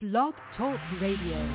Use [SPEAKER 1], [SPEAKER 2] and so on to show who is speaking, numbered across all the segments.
[SPEAKER 1] Blog Talk Radio.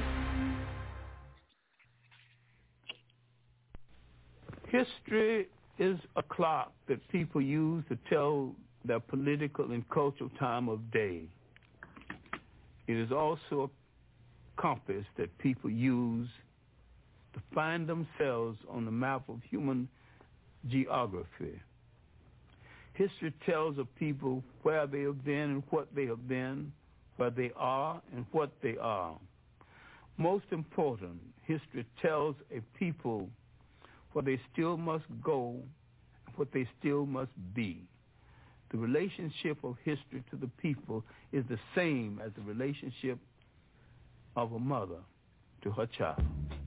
[SPEAKER 2] History is a clock that people use to tell their political and cultural time of day. It is also a compass that people use to find themselves on the map of human geography. History tells of people where they have been and what they have been, where they are and what they are. Most important, history tells a people where they still must go and what they still must be. The relationship of history to the people is the same as the relationship of a mother to her child.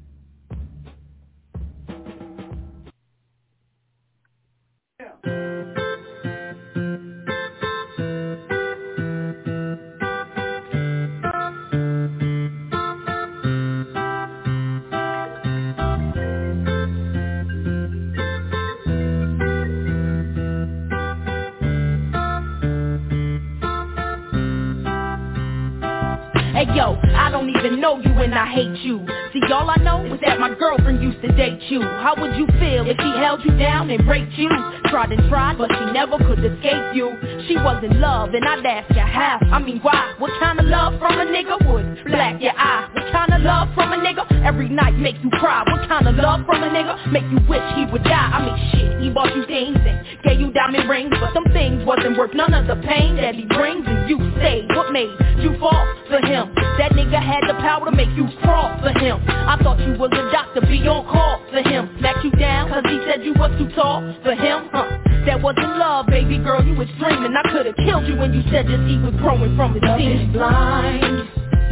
[SPEAKER 3] Yo, I don't even know you and I hate you. See, all I know is that my girlfriend used to date you. How would you feel if she held you down and raped you? Tried and tried, but she never could escape you. She was in love, and I'd ask you how. I mean, why? What kind of love from a nigga would black your eye? What kind of love from a nigga every night make you cry? What kind of love from a nigga make you wish he would die? I mean, shit, he bought you things and gave you diamond rings, but some things wasn't worth none of the pain that he brings, and you stayed. What made you fall for him? That nigga had the power to make you crawl for him. I thought you was a doctor, be on call for him. Smacked you down cause he said you was too tall for him, That wasn't love, baby girl, you was dreaming. I could've killed you when you said this he was growing from his teeth.
[SPEAKER 4] Love is blind,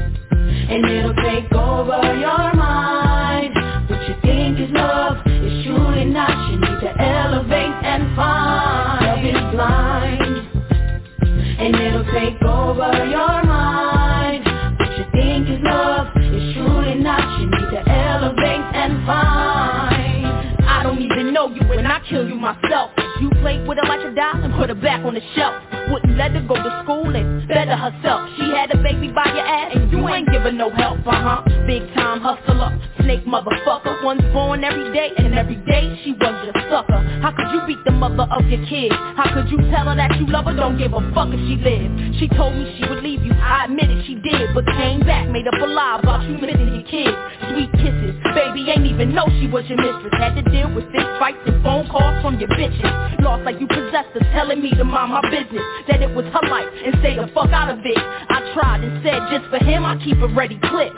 [SPEAKER 4] and it'll take over your mind. What you think is love is truly not. You need to elevate and find. Love is blind, and it'll take over your mind. What you think is love is truly not. You need to elevate and find.
[SPEAKER 3] I don't even know you and I kill you myself. You played with her like a doll and put her back on the shelf. Wouldn't let her go to school and better herself. She had a baby by your ass and you ain't giving no help, Big time hustler, snake motherfucker. One's born every day and every day she was your sucker. How could you beat the mother of your kid? How could you tell her that you love her? Don't give a fuck if she lived. She told me she would leave you, I admitted she did, but came back, made up a lie about you missing your kids. Sweet kisses, baby ain't even know she was your mistress. Had to deal with fist fights and phone calls from your bitches. Lost like you possessed her, telling me to mind my business, that it was her life and stay the fuck out of it. I tried and said just for him I keep a ready clip.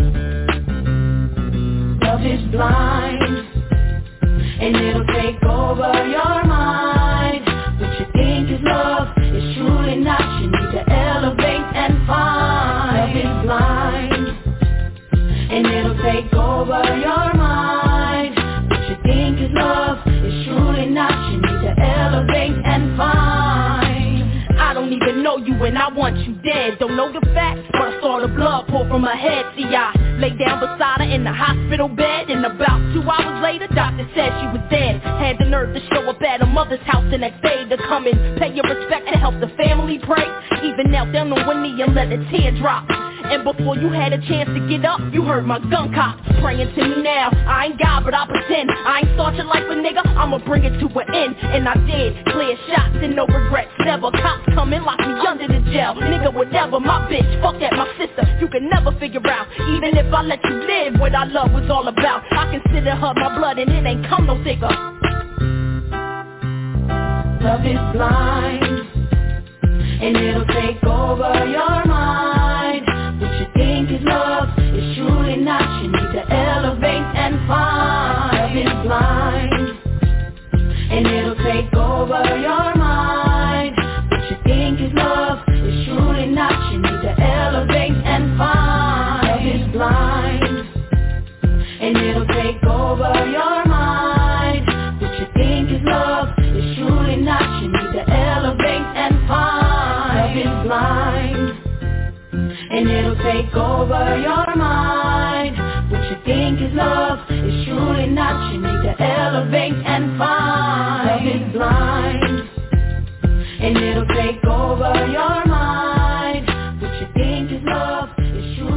[SPEAKER 4] Love is blind, and it'll take over your mind. What you think is love is truly not. You need to elevate and find. Love is blind, and it'll take over your mind. What you think is love is truly not. You need to elevate and find.
[SPEAKER 3] I don't even know you and I want you dead. Don't know the facts, but I saw the blood pour from her head. See, I laid down beside her in the hospital bed, and about 2 hours later, doctor said she was dead. Had the nerve to show up at her mother's house the next day to come and pay your respect and help the family pray. Even knelt down on one knee and let a tear drop. And before you had a chance to get up, you heard my gun cock praying to me now. I ain't God, but I pretend. I ain't start your life a nigga, I'ma bring it to an end. And I did, clear shots and no regrets. Never cops come and lock me under the jail. Nigga, whatever, my bitch, fuck that, my sister. You can never figure out, even if I let you live, what our love was all about. I consider her my blood and it ain't come no thicker.
[SPEAKER 4] Love is blind, and it'll take over your mind. What you think is love is truly not. You need to elevate and find. Love is blind, and it'll take over your mind. What you think is love is truly not. You need to elevate and find. Love is blind, and it'll take over your mind. What you think is love is truly not. You need to elevate and find. Love is blind, and it'll take over your mind. What you think is love is truly not. You need to elevate and find. Love is blind, and it'll take over your mind. What you think is love is truly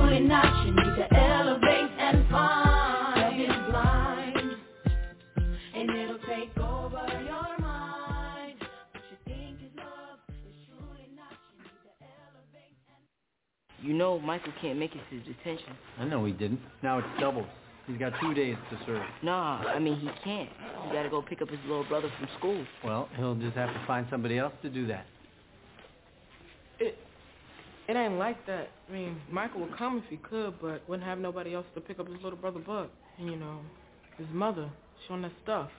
[SPEAKER 3] You know Michael can't make it to detention.
[SPEAKER 5] I know he didn't. Now it's doubles. He's got 2 days to serve.
[SPEAKER 3] Nah, I mean, he can't. He gotta go pick up his little brother from school.
[SPEAKER 5] Well, he'll just have to find somebody else to do that.
[SPEAKER 6] It ain't like that. I mean, Michael would come if he could, but wouldn't have nobody else to pick up his little brother Buck. And, you know, his mother, she on that stuff.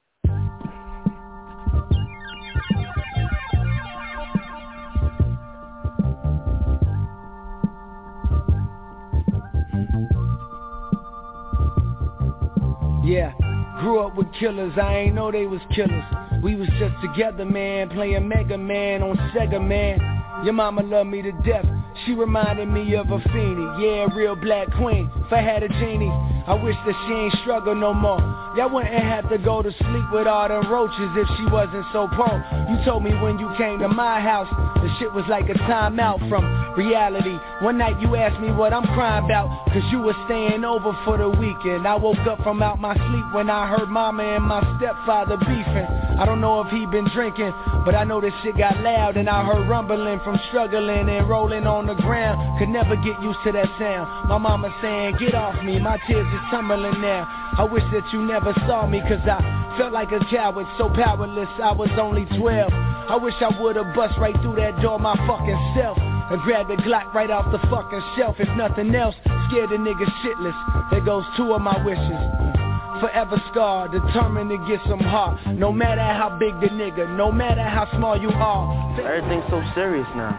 [SPEAKER 7] Yeah, grew up with killers, I ain't know they was killers. We was just together, man, playing Mega Man on Sega, man. Your mama loved me to death, she reminded me of a fiendie. Yeah, real black queen, if I had a genie, I wish that she ain't struggle no more. Y'all wouldn't have to go to sleep with all them roaches if she wasn't so poor. You told me when you came to my house, the shit was like a timeout from reality. One night you asked me what I'm crying about, cause you were staying over for the weekend. I woke up from out my sleep when I heard mama and my stepfather beefing. I don't know if he been drinking, but I know this shit got loud, and I heard rumbling from struggling and rolling on the ground. Could never get used to that sound. My mama saying, get off me, my tears is tumbling now. I wish that you never saw me, cause I felt like a coward, so powerless, I was only 12. I wish I would've bust right through that door my fucking self and grabbed the Glock right off the fucking shelf. If nothing else, scared the nigga shitless. There goes 2 of my wishes. Forever scarred, determined to get some heart. No matter how big the nigga, no matter how small you are.
[SPEAKER 8] Everything's so serious now.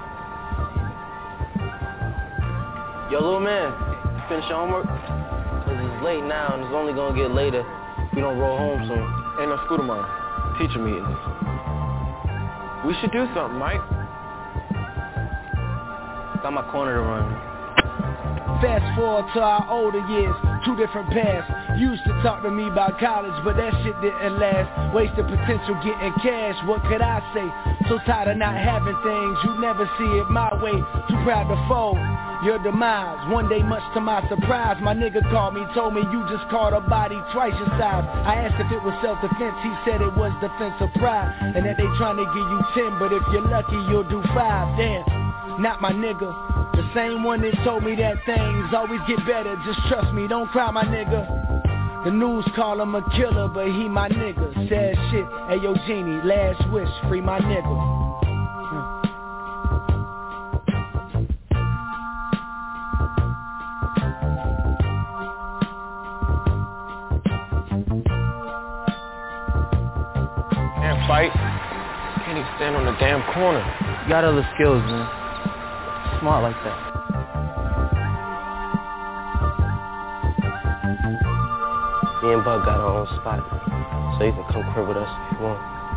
[SPEAKER 8] Yo, little man, you finish your homework? Cause it's late now and it's only gonna get later if we don't roll home soon.
[SPEAKER 9] Ain't no school tomorrow. Teacher meetings. We should do something, Mike.
[SPEAKER 8] Got my corner to run.
[SPEAKER 7] Fast forward to our older years, 2 different paths. Used to talk to me about college, but that shit didn't last. Wasted potential getting cash, what could I say? So tired of not having things, you never see it my way. Too proud to fold your demise. One day, much to my surprise, my nigga called me, told me you just caught a body twice your size. I asked if it was self-defense, he said it was defense of pride, and that they trying to give you 10, but if you're lucky, you'll do 5. Damn, not my nigga. The same one that told me that things always get better. Just trust me, don't cry, my nigga. The news call him a killer, but he my nigga. Sad shit, ayo Genie, last wish, free my nigga.
[SPEAKER 9] Can't fight. Can't even stand on the damn corner.
[SPEAKER 8] You got other skills, man. Smart like that. Me and Bug got our own spot, so you can come crib with us if you want.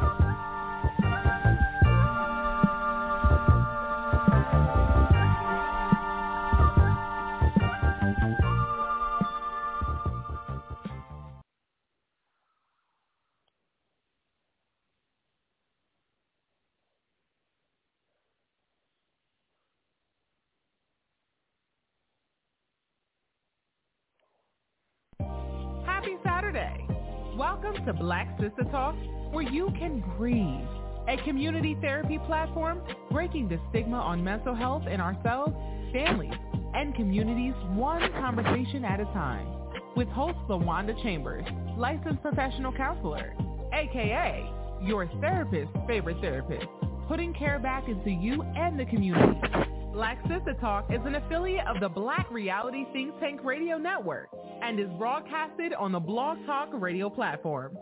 [SPEAKER 10] Happy Saturday. Welcome to Black Sister Talk, where you can breathe. A community therapy platform breaking the stigma on mental health in ourselves, families, and communities one conversation at a time. With host LaWanda Chambers, licensed professional counselor, a.k.a. your therapist's favorite therapist, putting care back into you and the community. Black Sister Talk is an affiliate of the Black Reality Think Tank Radio Network and is broadcasted on the Blog Talk Radio platform.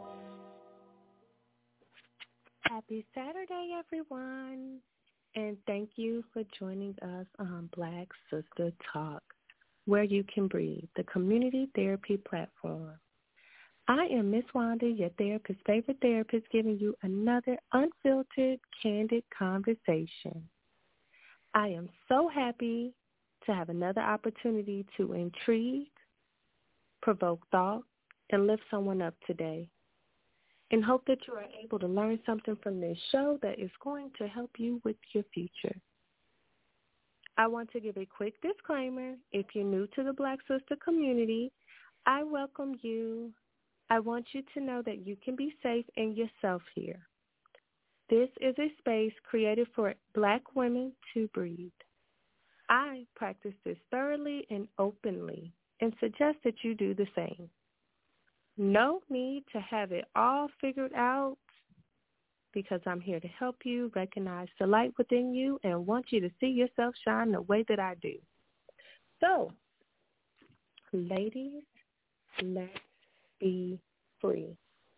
[SPEAKER 11] Happy Saturday, everyone, and thank you for joining us on Black Sister Talk, where you can breathe, the community therapy platform. I am Miss Wanda, your therapist's favorite therapist, giving you another unfiltered, candid conversation. I am so happy to have another opportunity to intrigue, provoke thought, and lift someone up today, and hope that you are able to learn something from this show that is going to help you with your future. I want to give a quick disclaimer. If you're new to the Black Sister community, I welcome you. I want you to know that you can be safe and yourself here. This is a space created for Black women to breathe. I practice this thoroughly and openly and suggest that you do the same. No need to have it all figured out because I'm here to help you recognize the light within you and want you to see yourself shine the way that I do. So, ladies, let's be free.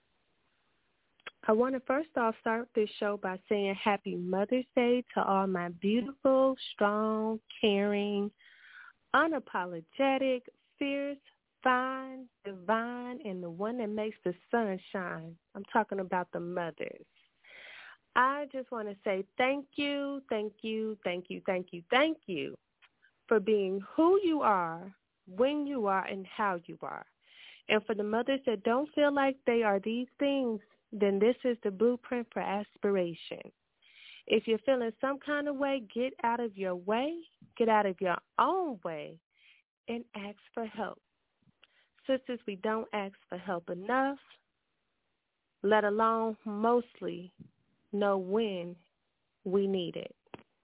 [SPEAKER 11] I want to first off start this show by saying Happy Mother's Day to all my beautiful, strong, caring, unapologetic, fierce, fine, divine, and the one that makes the sun shine. I'm talking about the mothers. I just want to say thank you for being who you are, when you are, and how you are. And for the mothers that don't feel like they are these things, then this is the blueprint for aspiration. If you're feeling some kind of way, get out of your way, get out of your own way, and ask for help. Sisters, we don't ask for help enough, let alone mostly know when we need it.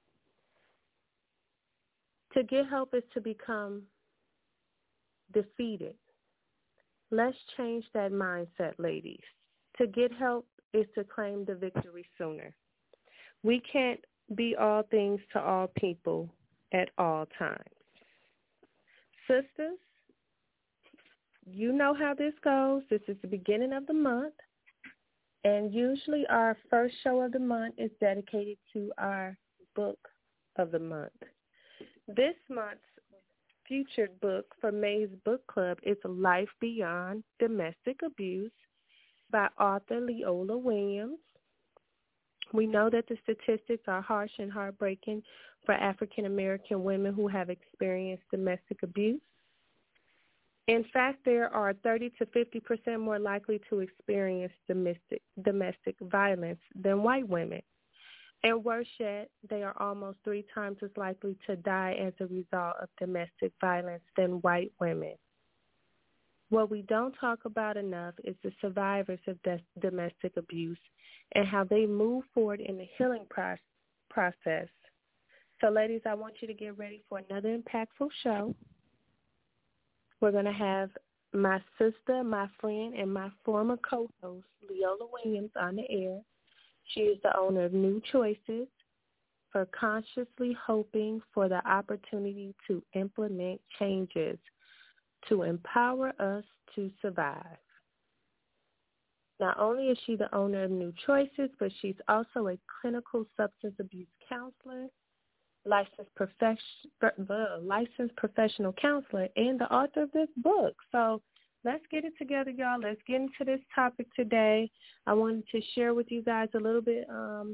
[SPEAKER 11] To get help is to become defeated. Let's change that mindset, ladies. To get help is to claim the victory sooner. We can't be all things to all people at all times. Sisters, you know how this goes. This is the beginning of the month, and usually our first show of the month is dedicated to our book of the month. This month's featured book for May's Book Club is Life Beyond Domestic Abuse by author Leola Williams. We know that the statistics are harsh and heartbreaking for African American women who have experienced domestic abuse. In fact, there are 30 to 50% more likely to experience domestic violence than white women. And worse yet, they are almost 3 times as likely to die as a result of domestic violence than white women. What we don't talk about enough is the survivors of domestic abuse and how they move forward in the healing process. So, ladies, I want you to get ready for another impactful show. We're going to have my sister, my friend, and my former co-host, Leola Williams, on the air. She is the owner of New Choices for consciously hoping for the opportunity to implement changes to empower us to survive. Not only is she the owner of New Choices, but she's also a clinical substance abuse counselor, licensed professional counselor, and the author of this book. So let's get it together, y'all. Let's get into this topic today. I wanted to share with you guys a little bit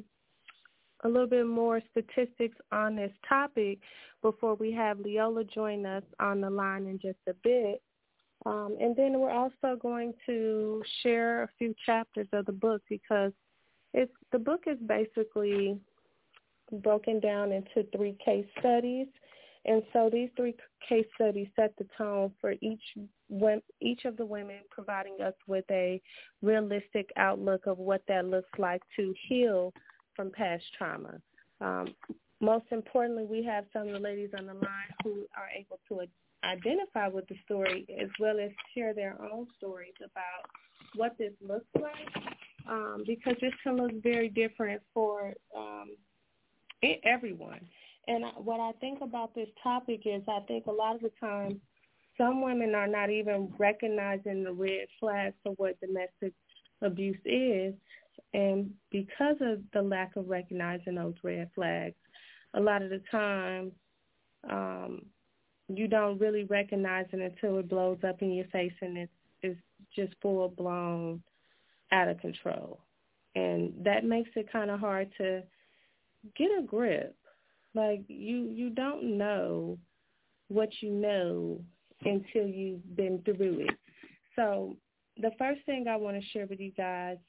[SPEAKER 11] more statistics on this topic before we have Leola join us on the line in just a bit. And then we're also going to share a few chapters of the book because the book is basically broken down into 3 case studies. And so these 3 case studies set the tone for each of the women, providing us with a realistic outlook of what that looks like to heal from past trauma. Most importantly, we have some of the ladies on the line who are able to identify with the story as well as share their own stories about what this looks like, because this can look very different for everyone. And what I think about this topic is I think a lot of the time some women are not even recognizing the red flags of what domestic abuse is. And because of the lack of recognizing those red flags, a lot of the time you don't really recognize it until it blows up in your face and it's just full-blown out of control. And that makes it kind of hard to get a grip. Like, you don't know what you know until you've been through it. So the first thing I want to share with you guys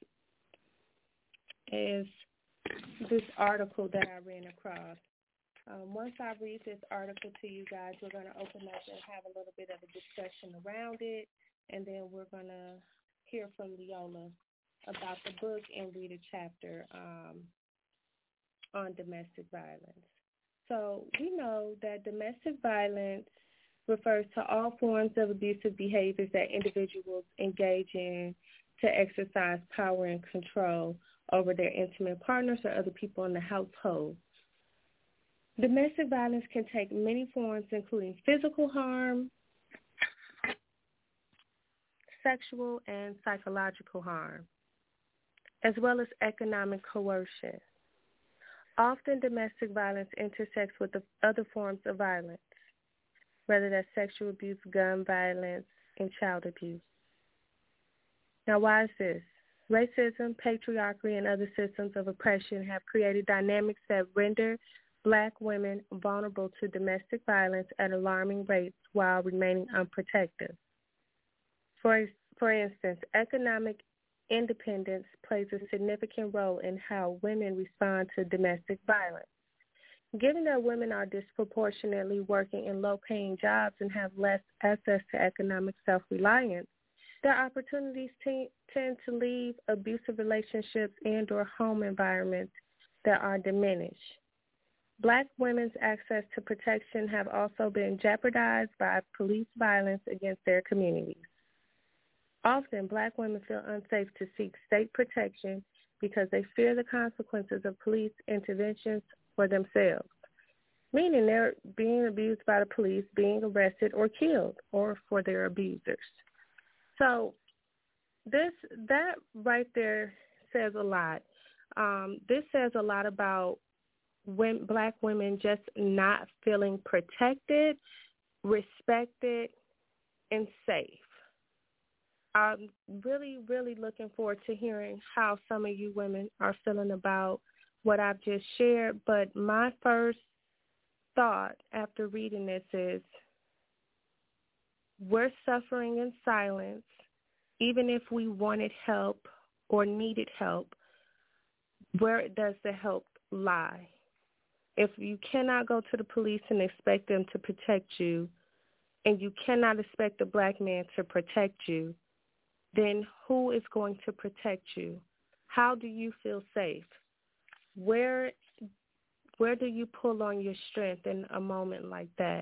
[SPEAKER 11] is this article that I ran across. Once I read this article to you guys, we're going to open up and have a little bit of a discussion around it, and then we're going to hear from Leola about the book and read a chapter on domestic violence. So we know that domestic violence refers to all forms of abusive behaviors that individuals engage in to exercise power and control over their intimate partners or other people in the household. Domestic violence can take many forms, including physical harm, sexual and psychological harm, as well as economic coercion. Often domestic violence intersects with the other forms of violence, whether that's sexual abuse, gun violence, and child abuse. Now, why is this? Racism, patriarchy, and other systems of oppression have created dynamics that render Black women vulnerable to domestic violence at alarming rates while remaining unprotected. For instance, economic independence plays a significant role in how women respond to domestic violence. Given that women are disproportionately working in low-paying jobs and have less access to economic self-reliance, their opportunities tend to leave abusive relationships and or home environments that are diminished. Black women's access to protection have also been jeopardized by police violence against their communities. Often, Black women feel unsafe to seek state protection because they fear the consequences of police interventions for themselves, meaning they're being abused by the police, being arrested or killed, or for their abusers. So that right there says a lot. This says a lot about when Black women just not feeling protected, respected, and safe. I'm really, really looking forward to hearing how some of you women are feeling about what I've just shared. But my first thought after reading this is we're suffering in silence, even if we wanted help or needed help. Where does the help lie? If you cannot go to the police and expect them to protect you, and you cannot expect a Black man to protect you, then who is going to protect you? How do you feel safe? Where do you pull on your strength in a moment like that?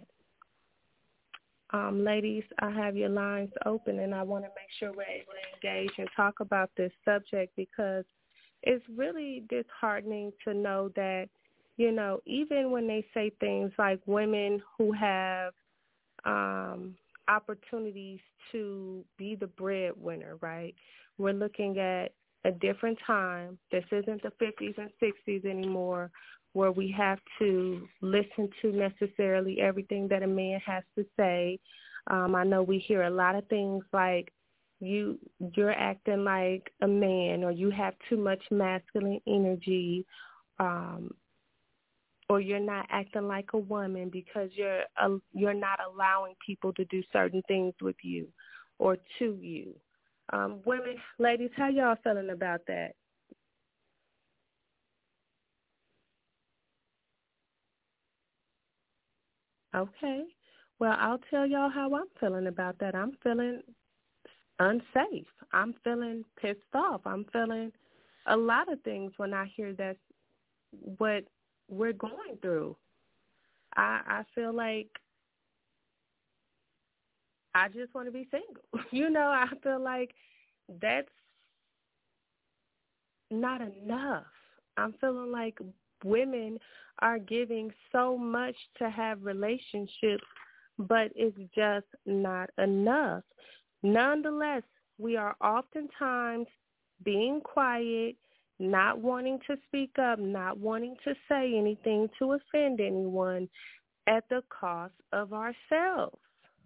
[SPEAKER 11] Ladies, I have your lines open, and I want to make sure we're able to engage and talk about this subject because it's really disheartening to know that, you know, even when they say things like women who have opportunities to be the breadwinner, right? We're looking at a different time. This isn't the 50s and 60s anymore where we have to listen to necessarily everything that a man has to say. I know we hear a lot of things like you're acting like a man, or you have too much masculine energy, or you're not acting like a woman because you're not allowing people to do certain things with you or to you. Women, ladies, how y'all feeling about that? Okay. Well, I'll tell y'all how I'm feeling about that. I'm feeling unsafe. I'm feeling pissed off. I'm feeling a lot of things when I hear that's what we're going through. I feel like I just want to be single. You know, I feel like that's not enough. I'm feeling like women are giving so much to have relationships, but it's just not enough. Nonetheless, we are oftentimes being quiet, not wanting to speak up, not wanting to say anything to offend anyone at the cost of ourselves.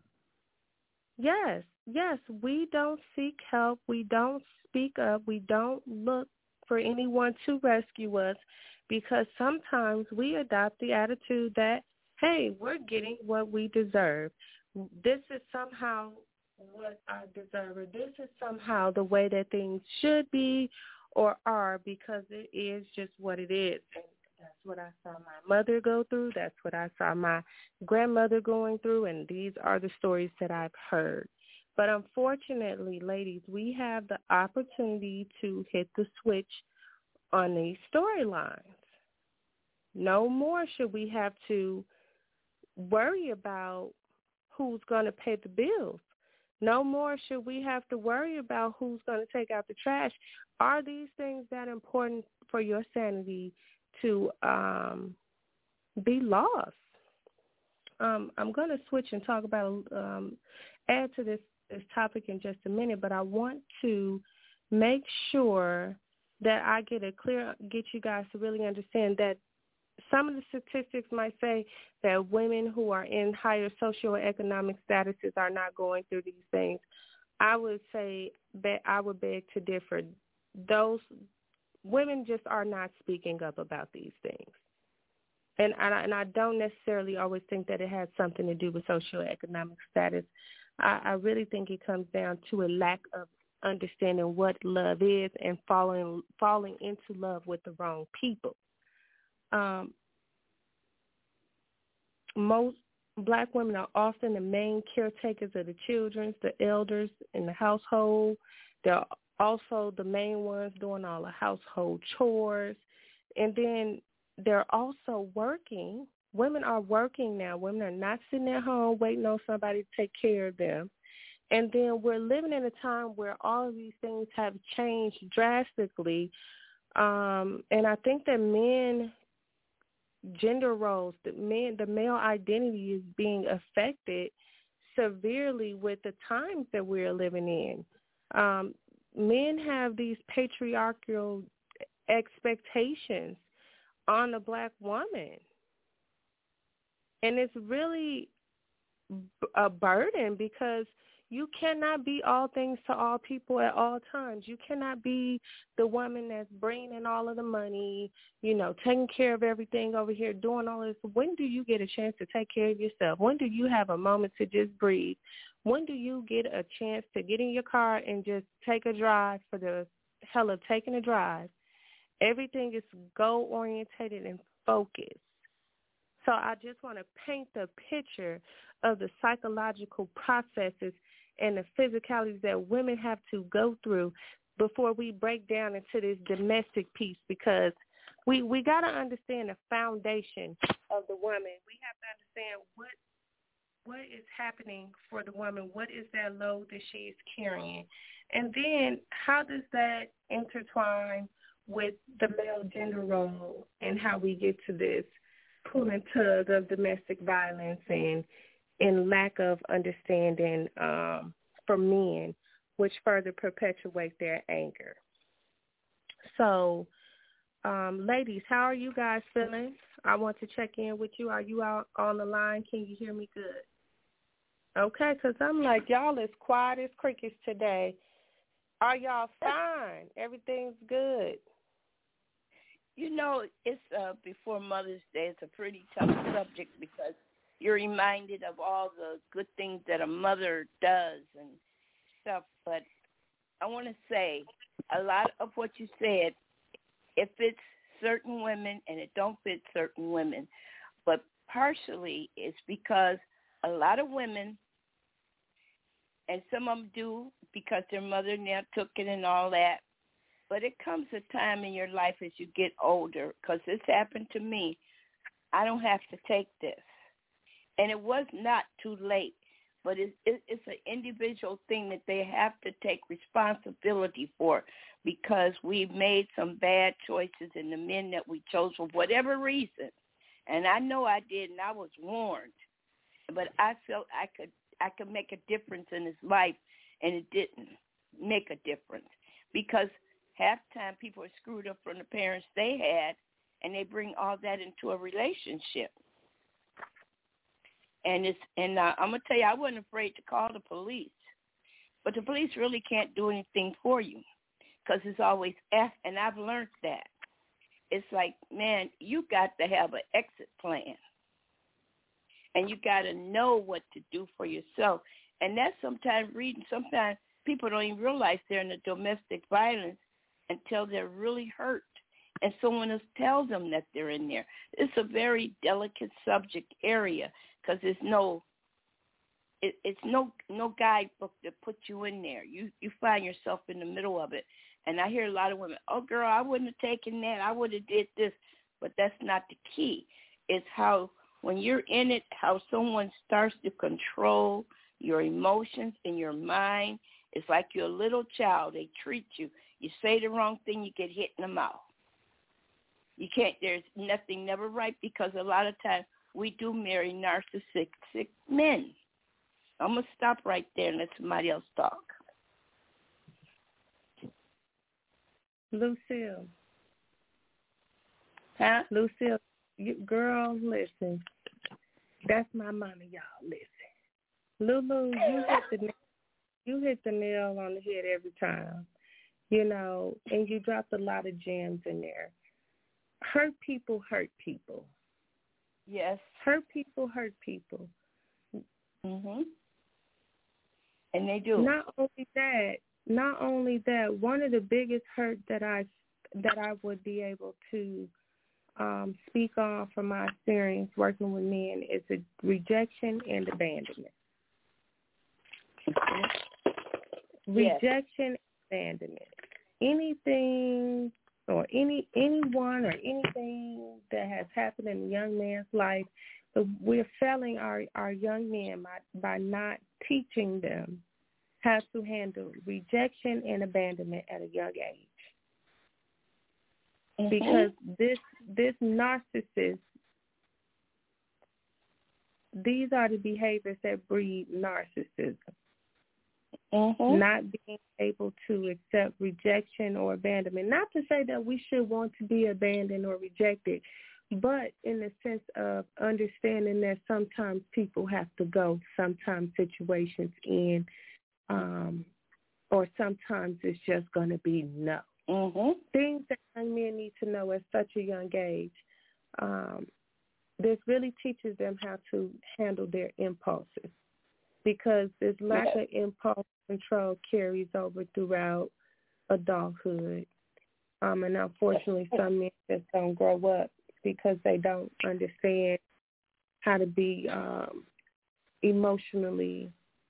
[SPEAKER 11] Yes, we don't seek help. We don't speak up. We don't look for anyone to rescue us because sometimes we adopt the attitude that, hey, we're getting what we deserve. This is somehow what I deserve, or this is somehow the way that things should be or are because it is just what it is. And that's what I saw my mother go through. That's what I saw my grandmother going through, and these are the stories that I've heard. But unfortunately, ladies, we have the opportunity to hit the switch on these storylines. No more should we have to worry about who's going to pay the bills. No more should we have to worry about who's going to take out the trash. Are these things that important for your sanity to be lost? I'm going to switch and talk about, add to this topic in just a minute, but I want to make sure that I get you guys to really understand that some of the statistics might say that women who are in higher socioeconomic statuses are not going through these things. I would say that I would beg to differ. Those women just are not speaking up about these things. And I don't necessarily always think that it has something to do with socioeconomic status. I really think it comes down to a lack of understanding what love is and falling into love with the wrong people. Most black women are often the main caretakers of the children, the elders in the household. They're also the main ones doing all the household chores. And then they're also working. Women are working now. Women are not sitting at home waiting on somebody to take care of them. And then we're living in a time where all of these things have changed drastically. And I think that gender roles, the male identity is being affected severely with the times that we're living in. Men have these patriarchal expectations on a black woman. And it's really a burden because you cannot be all things to all people at all times. You cannot be the woman that's bringing in all of the money, taking care of everything over here, doing all this. When do you get a chance to take care of yourself? When do you have a moment to just breathe? When do you get a chance to get in your car and just take a drive for the hell of taking a drive? Everything is goal-orientated and focused. So I just want to paint the picture of the psychological processes and the physicalities that women have to go through before we break down into this domestic piece, because we got to understand the foundation of the woman. We have to understand what is happening for the woman, what is that load that she is carrying, and then how does that intertwine with the male gender role and how we get to this pull and tug of domestic violence and lack of understanding for men, which further perpetuate their anger. So, ladies, how are you guys feeling? I want to check in with you. Are you out on the line? Can you hear me good? Okay, because I'm like, y'all as quiet as crickets today. Are y'all fine? Everything's good.
[SPEAKER 12] It's before Mother's Day. It's a pretty tough subject because you're reminded of all the good things that a mother does and stuff. But I want to say a lot of what you said, it fits certain women and it don't fit certain women. But partially it's because a lot of women, and some of them do because their mother now took it and all that, but it comes a time in your life as you get older, because this happened to me. I don't have to take this. And it was not too late, but it's an individual thing that they have to take responsibility for, because we made some bad choices in the men that we chose for whatever reason. And I know I did, and I was warned. But I felt I could make a difference in his life, and it didn't make a difference, because half the time people are screwed up from the parents they had, and they bring all that into a relationship. And I'm going to tell you, I wasn't afraid to call the police. But the police really can't do anything for you, because it's always and I've learned that. It's like, man, you got to have an exit plan. And you got to know what to do for yourself. And that's sometimes people don't even realize they're in a domestic violence until they're really hurt. And someone else tells them that they're in there. It's a very delicate subject area, because it's no guidebook to put you in there. You find yourself in the middle of it. And I hear a lot of women, oh, girl, I wouldn't have taken that. I would have did this. but that's not the key. It's how, when you're in it, how someone starts to control your emotions and your mind. It's like you're a little child. They treat you. You say the wrong thing, you get hit in the mouth. You can't, there's nothing never right, because a lot of times we do marry narcissistic men. I'm going to stop right there and let somebody else talk.
[SPEAKER 11] Lucille.
[SPEAKER 12] Huh?
[SPEAKER 11] Lucille, girl, listen. That's my mama, y'all. Listen. Lulu, you hit the nail on the head every time. You know, and you dropped a lot of gems in there. Hurt people hurt people.
[SPEAKER 12] Yes.
[SPEAKER 11] Hurt people hurt people.
[SPEAKER 12] Mhm. And they do.
[SPEAKER 11] Not only that, one of the biggest hurt that I would be able to speak on from my experience working with men is a rejection and abandonment. Rejection, abandonment. Anything or anyone or anything that has happened in a young man's life, we're failing our young men by not teaching them how to handle rejection and abandonment at a young age. Mm-hmm. Because this narcissist, these are the behaviors that breed narcissism. Mm-hmm. Not being able to accept rejection or abandonment. Not to say that we should want to be abandoned or rejected, but in the sense of understanding that sometimes people have to go, sometimes situations end, or sometimes it's just going to be no. Mm-hmm. Things that young men need to know at such a young age. This really teaches them how to handle their impulses, because this lack of impulse control carries over throughout adulthood. And unfortunately, some men just don't grow up because they don't understand how to be emotionally,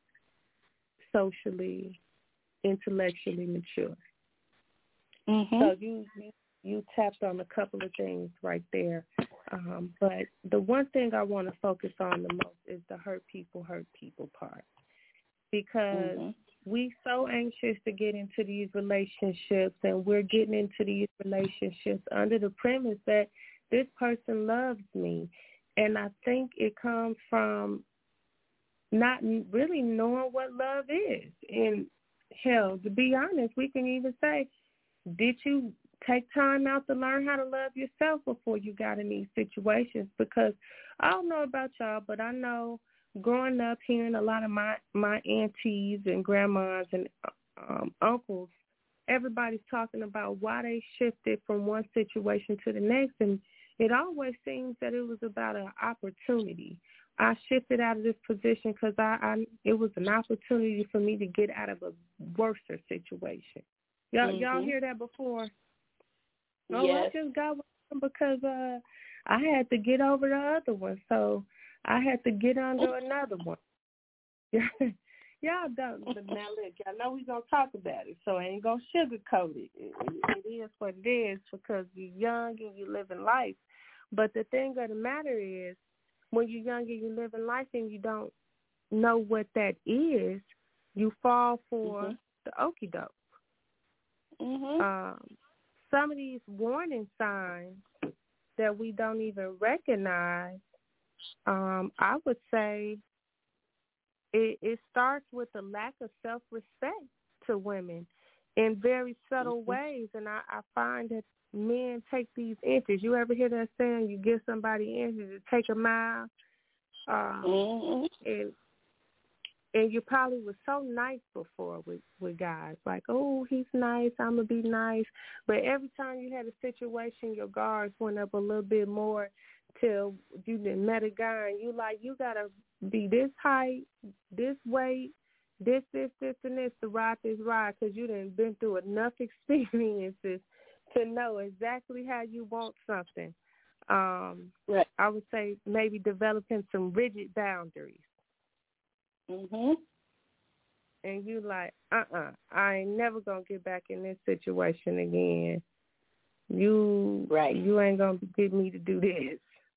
[SPEAKER 11] socially, intellectually mature. Mm-hmm. So you tapped on a couple of things right there. But the one thing I want to focus on the most is the hurt people part. Because we so anxious to get into these relationships, and we're getting into these relationships under the premise that this person loves me. And I think it comes from not really knowing what love is. And hell, to be honest, we can even say, did you take time out to learn how to love yourself before you got in these situations? Because I don't know about y'all, but I know growing up hearing a lot of my aunties and grandmas and uncles, everybody's talking about why they shifted from one situation to the next, and it always seems that it was about an opportunity. I shifted out of this position because it was an opportunity for me to get out of a worse situation. Y'all hear that before? Oh, yes. I just got one because I had to get over the other one, so I had to get under another one. Y'all don't. Now, look, y'all know we're going to talk about it, so I ain't going to sugarcoat it. It is what it is because you're young and you're living life. But the thing of the matter is, when you're young and you're living life and you don't know what that is, you fall for the okie doke. Some of these warning signs that we don't even recognize, I would say it starts with a lack of self-respect to women in very subtle ways. And I find that men take these inches. You ever hear that saying, you give somebody inches, it take a mile? And you probably was so nice before with guys. Like, oh, he's nice, I'm going to be nice. But every time you had a situation, your guards went up a little bit more till you done met a guy and you got to be this height, this weight, this, and this to ride this ride, because you done been through enough experiences to know exactly how you want something. Right. I would say maybe developing some rigid boundaries. And you like, I ain't never going to get back in this situation again. You ain't gonna get me to do this.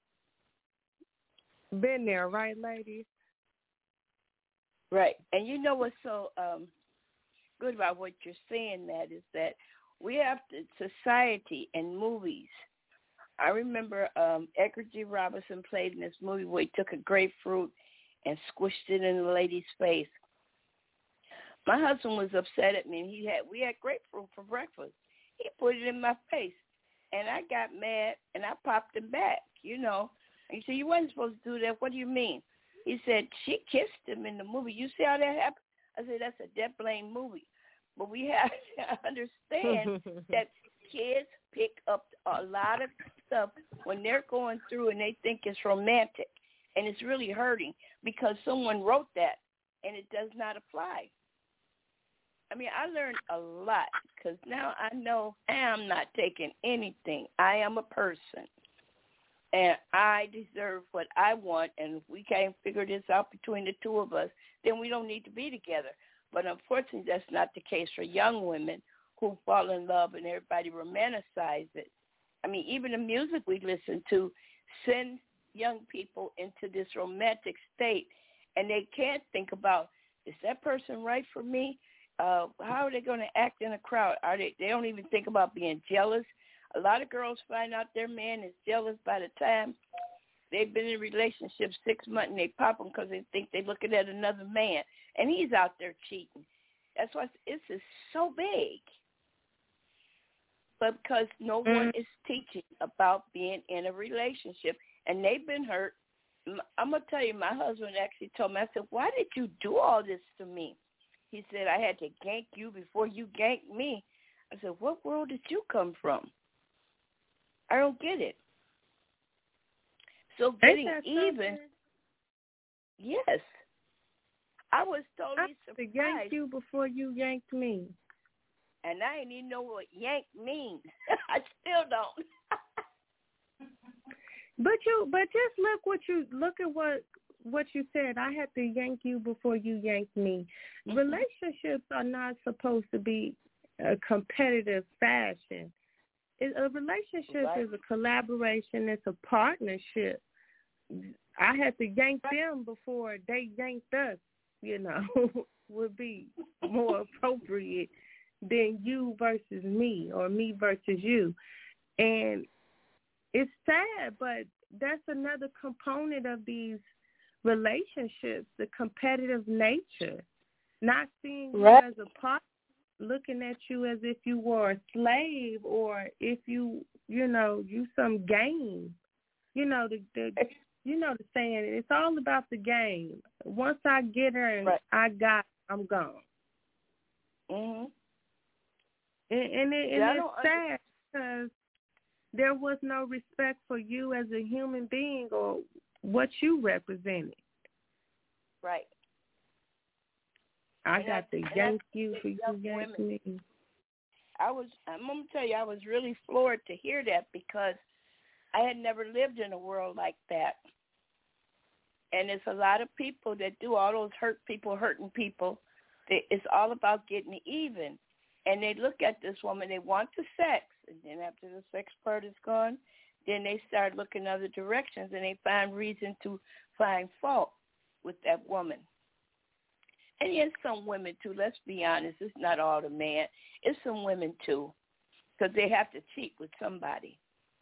[SPEAKER 11] Been there, right, ladies?
[SPEAKER 12] Right. And you know what's so good about what you're saying, that is that we have society and movies. I remember Edgar G. Robinson played in this movie where he took a grapefruit and squished it in the lady's face. My husband was upset at me. We had grapefruit for breakfast. He put it in my face, and I got mad, and I popped him back, you know. And he said, you wasn't supposed to do that. What do you mean? He said, she kissed him in the movie. You see how that happened? I said, that's a death blame movie. But we have to understand that kids pick up a lot of stuff when they're going through and they think it's romantic. And it's really hurting because someone wrote that, and it does not apply. I mean, I learned a lot because now I know I am not taking anything. I am a person, and I deserve what I want, and if we can't figure this out between the two of us, then we don't need to be together. But unfortunately, that's not the case for young women who fall in love and everybody romanticizes it. I mean, even the music we listen to sends young people into this romantic state, and they can't think about, is that person right for me? How are they going to act in a crowd? They don't even think about being jealous. A lot of girls find out their man is jealous by the time they've been in relationships 6 months, and they pop them because they think they're looking at another man, and he's out there cheating. That's why it's just so big. But because no one is teaching about being in a relationship, and they've been hurt. I'm going to tell you, my husband actually told me, I said, why did you do all this to me? He said, I had to gank you before you ganked me. I said, what world did you come from? I don't get it. So getting even, yes. I was totally surprised.
[SPEAKER 11] I yanked you before you yanked me.
[SPEAKER 12] And I didn't even know what yank means. I still don't.
[SPEAKER 11] But just look at what you said. I had to yank you before you yanked me. Mm-hmm. Relationships are not supposed to be a competitive fashion. A relationship is a collaboration. It's a partnership. I had to yank them before they yanked us, you know, would be more appropriate than you versus me or me versus you. And it's sad, but that's another component of these relationships, the competitive nature, not seeing you as a partner, looking at you as if you were a slave or if you some game. You know the saying, it's all about the game. Once I get her and I'm gone.
[SPEAKER 12] Mhm.
[SPEAKER 11] And it's sad because there was no respect for you as a human being or what you represented.
[SPEAKER 12] Right.
[SPEAKER 11] I got to yank you for you yank me.
[SPEAKER 12] I'm going to tell you, I was really floored to hear that because I had never lived in a world like that. And there's a lot of people that do all those hurting people. It's all about getting even. And they look at this woman, they want the sex. And then after the sex part is gone, then they start looking other directions and they find reason to find fault with that woman. And yes, some women too, let's be honest, it's not all the man. It's some women too, because they have to cheat with somebody.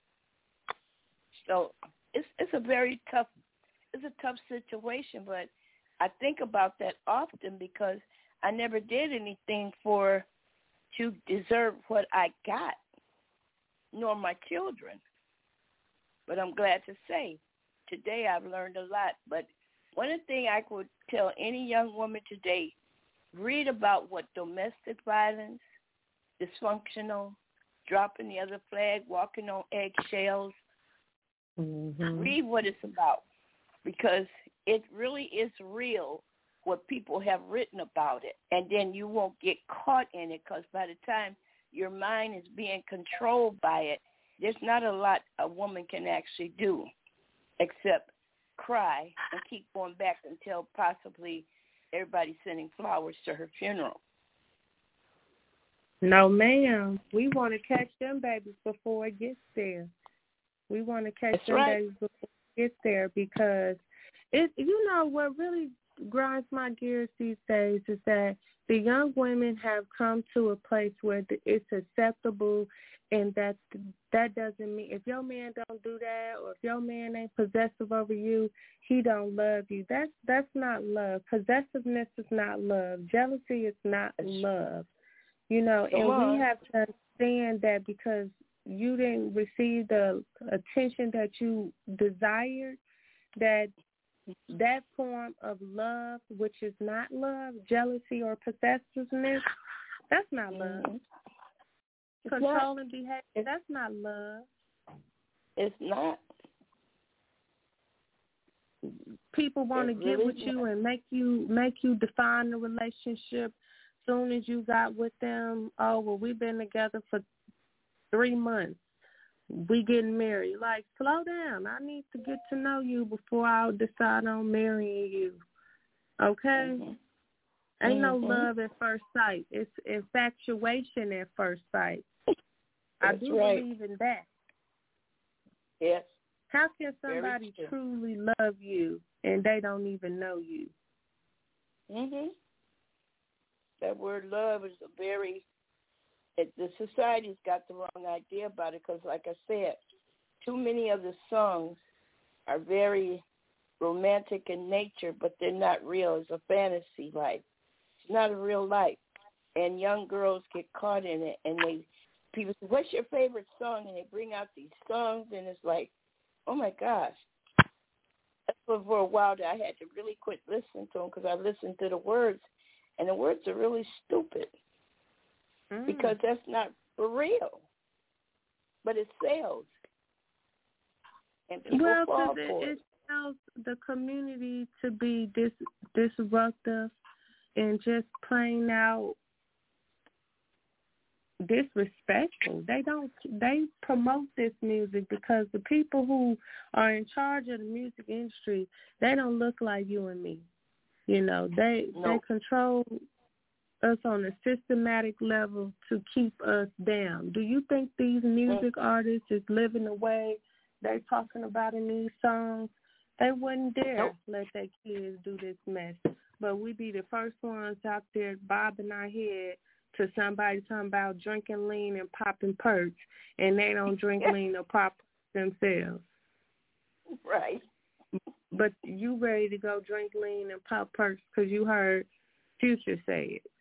[SPEAKER 12] So it's a very tough situation, but I think about that often because I never did anything to deserve what I got, nor my children. But I'm glad to say, today I've learned a lot. But one of the things I could tell any young woman today, read about what domestic violence, dysfunctional, dropping the other flag, walking on eggshells. Mm-hmm. Read what it's about because it really is real what people have written about it. And then you won't get caught in it because by the time your mind is being controlled by it, there's not a lot a woman can actually do except cry and keep going back until possibly everybody's sending flowers to her funeral.
[SPEAKER 11] No, ma'am. We want to catch them babies before it gets there. We want to catch them babies before it gets there because what really grinds my gears these days is that the young women have come to a place where it's acceptable, and that doesn't mean if your man don't do that or if your man ain't possessive over you, he don't love you. That's not love. Possessiveness is not love. Jealousy is not love. We have to understand that because you didn't receive the attention that you desired, that form of love, which is not love, jealousy or possessiveness, that's not love. Control and behavior, that's not love.
[SPEAKER 12] It's not.
[SPEAKER 11] People want to get with you and make you define the relationship soon as you got with them. Oh, well, we've been together for 3 months. We getting married. Like, slow down. I need to get to know you before I'll decide on marrying you. Okay? Ain't no love at first sight. It's infatuation at first sight. I do believe in that.
[SPEAKER 12] Yes.
[SPEAKER 11] How can somebody truly love you and they don't even know you?
[SPEAKER 12] That word love is the society's got the wrong idea about it because, like I said, too many of the songs are very romantic in nature, but they're not real. It's a fantasy life. It's not a real life. And young girls get caught in it, and people say, what's your favorite song? And they bring out these songs, and it's like, oh, my gosh. That's what for a while that I had to really quit listening to them because I listened to the words, and the words are really stupid. Because that's not for real. But it sells. And people fall for it.
[SPEAKER 11] It tells the community to be disruptive and just plain out disrespectful. They promote this music because the people who are in charge of the music industry, they don't look like you and me. They control us on a systematic level to keep us down. Do you think these music artists is living the way they're talking about in these songs? They wouldn't dare let their kids do this mess. But we be the first ones out there bobbing our head to somebody talking about drinking lean and popping perks, and they don't drink lean or pop themselves.
[SPEAKER 12] Right.
[SPEAKER 11] But you ready to go drink lean and pop perks because you heard Future say it.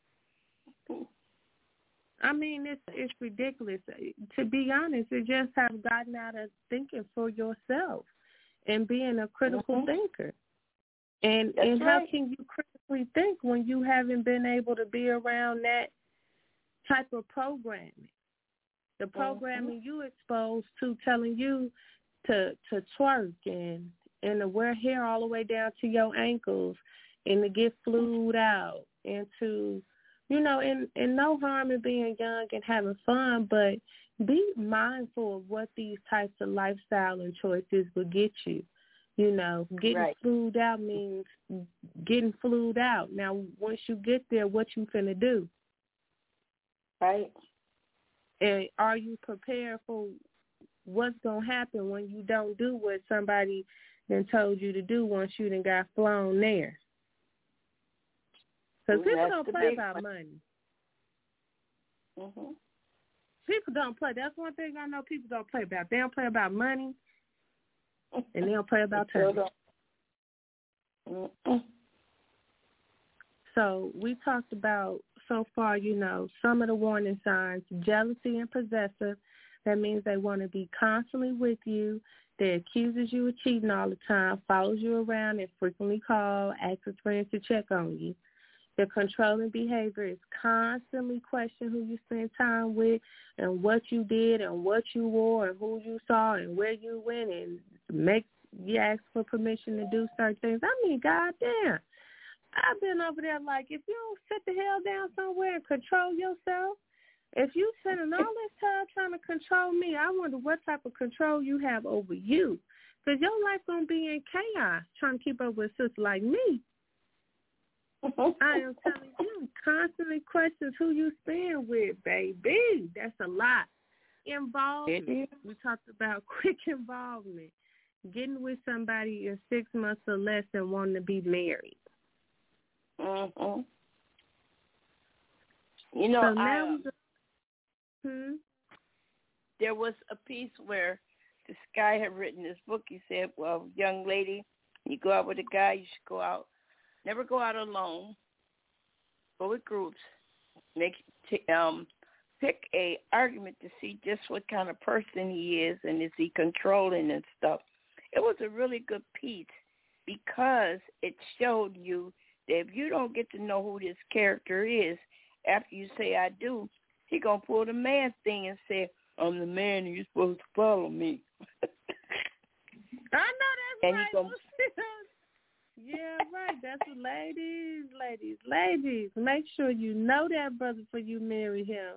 [SPEAKER 11] I mean, it's ridiculous. To be honest, it just have gotten out of thinking for yourself and being a critical thinker. And how can you critically think when you haven't been able to be around that type of programming? The programming you exposed to telling you to twerk and to wear hair all the way down to your ankles and to get flued out and to and no harm in being young and having fun, but be mindful of what these types of lifestyle and choices will get you. Getting flued out means getting flued out. Now, once you get there, what you finna do?
[SPEAKER 12] Right.
[SPEAKER 11] And are you prepared for what's going to happen when you don't do what somebody then told you to do once you done got flown there? Because people don't play about money. People don't play. That's one thing I know people don't play about. They don't play about money, and they don't play about time. So we talked about, so far, some of the warning signs: jealousy and possessive. That means they want to be constantly with you. They accuses you of cheating all the time, follows you around, and frequently call, asks friends to check on you. The controlling behavior is constantly question who you spend time with and what you did and what you wore and who you saw and where you went, and makes you ask for permission to do certain things. I mean, goddamn. I've been over there like, if you don't sit the hell down somewhere and control yourself, if you spending all this time trying to control me, I wonder what type of control you have over you. Because your life going to be in chaos trying to keep up with a sister like me. I am telling you. Constantly questions who you spend with, baby. That's a lot. Involvement. We talked about quick involvement. Getting with somebody in 6 months or less and wanting to be married.
[SPEAKER 12] Mm-hmm. You know, there was a piece where this guy had written this book. He said, well, young lady, you go out with a guy, you should go out. Never go out alone. Go with groups. Pick a argument to see just what kind of person he is and is he controlling and stuff. It was a really good piece because it showed you that if you don't get to know who this character is after you say I do, he going to pull the man thing and say, I'm the man and you're supposed to follow me.
[SPEAKER 11] I know that's
[SPEAKER 12] and
[SPEAKER 11] right. Yeah, right. That's what ladies. Make sure you know that brother before you marry him.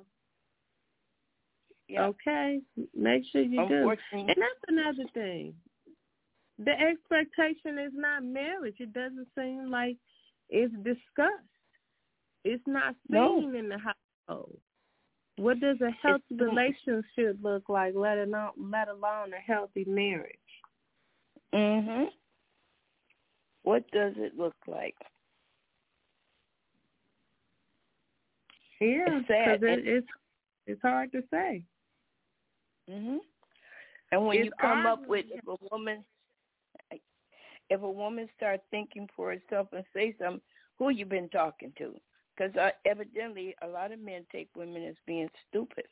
[SPEAKER 12] Yeah.
[SPEAKER 11] Okay? Make sure you do. And that's another thing. The expectation is not marriage. It doesn't seem like it's discussed. It's not seen in the household. What does a healthy relationship look like, let alone a healthy marriage?
[SPEAKER 12] Mm-hmm. What does it look like?
[SPEAKER 11] Yeah, because it's hard to say.
[SPEAKER 12] Mhm. And when you come up with if a woman starts thinking for herself and say something, who you been talking to? Because evidently a lot of men take women as being stupid.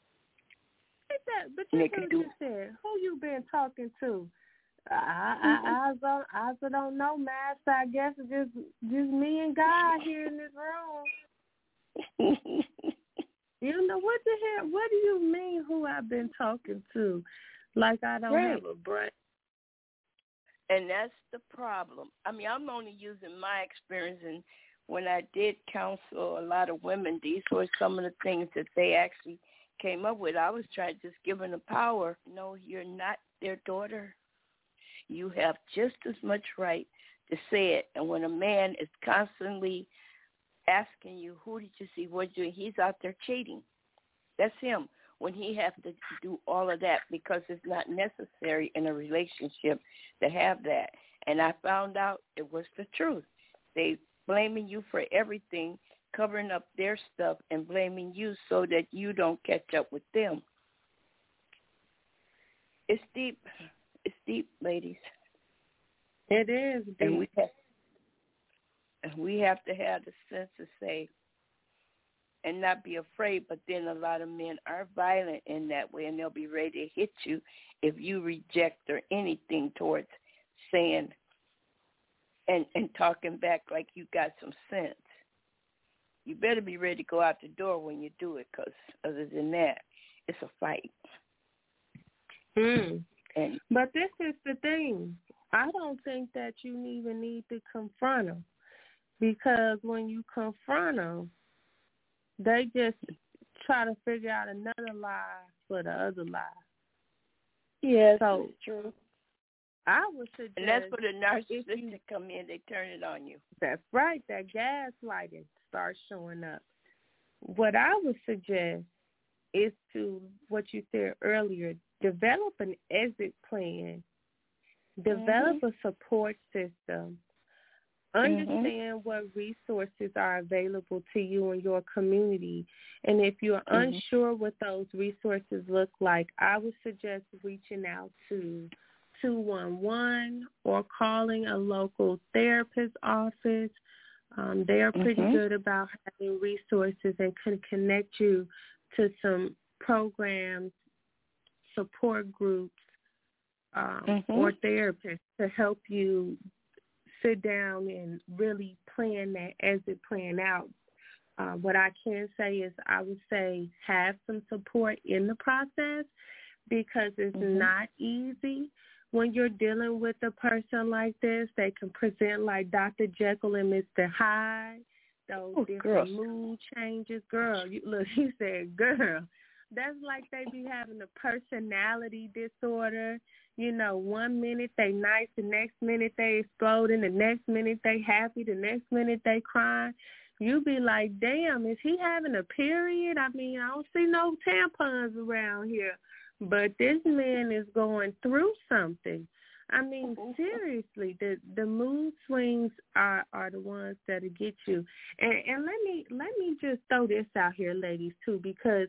[SPEAKER 11] But you said, who you been talking to? I don't know, Master. I guess it's just me and God here in this room. You know, what the hell? What do you mean who I've been talking to? Like I don't have a brain.
[SPEAKER 12] And that's the problem. I mean, I'm only using my experience, and when I did counsel a lot of women, these were some of the things that they actually came up with. I was trying to just give them the power. No, you're not their daughter. You have just as much right to say it. And when a man is constantly asking you, who did you see, what did you do, he's out there cheating. That's him. When he has to do all of that because it's not necessary in a relationship to have that. And I found out it was the truth. They blaming you for everything, covering up their stuff and blaming you so that you don't catch up with them. It's deep. It's deep, ladies.
[SPEAKER 11] It is deep.
[SPEAKER 12] And we have to have the sense to say, and not be afraid, but then a lot of men are violent in that way, and they'll be ready to hit you if you reject or anything towards saying and talking back like you got some sense. You better be ready to go out the door when you do it, because other than that, it's a fight.
[SPEAKER 11] But this is the thing. I don't think that you even need to confront them, because when you confront them, they just try to figure out another lie for the other lie.
[SPEAKER 12] Yes,
[SPEAKER 11] so
[SPEAKER 12] that's true.
[SPEAKER 11] I would suggest,
[SPEAKER 12] and that's where the narcissistic come in. They turn it on you.
[SPEAKER 11] That's right. That gaslighting starts showing up. What I would suggest is to, what you said earlier, develop an exit plan, develop a support system, understand what resources are available to you in your community. And if you're unsure what those resources look like, I would suggest reaching out to 211 or calling a local therapist office. They are pretty good about having resources and can connect you to some programs, support groups, or therapists to help you sit down and really plan that exit plan out. What I can say is I would say have some support in the process, because it's not easy. When you're dealing with a person like this, they can present like Dr. Jekyll and Mr. Hyde, those different mood changes. Girl, you said, girl. That's like they be having a personality disorder. You know, 1 minute they nice, the next minute they exploding, the next minute they happy, the next minute they crying. you be like, damn, is he having a period? I mean, I don't see no tampons around here. But this man is going through something. I mean, seriously, the mood swings are the ones that'll get you. And let me just throw this out here, ladies, too, because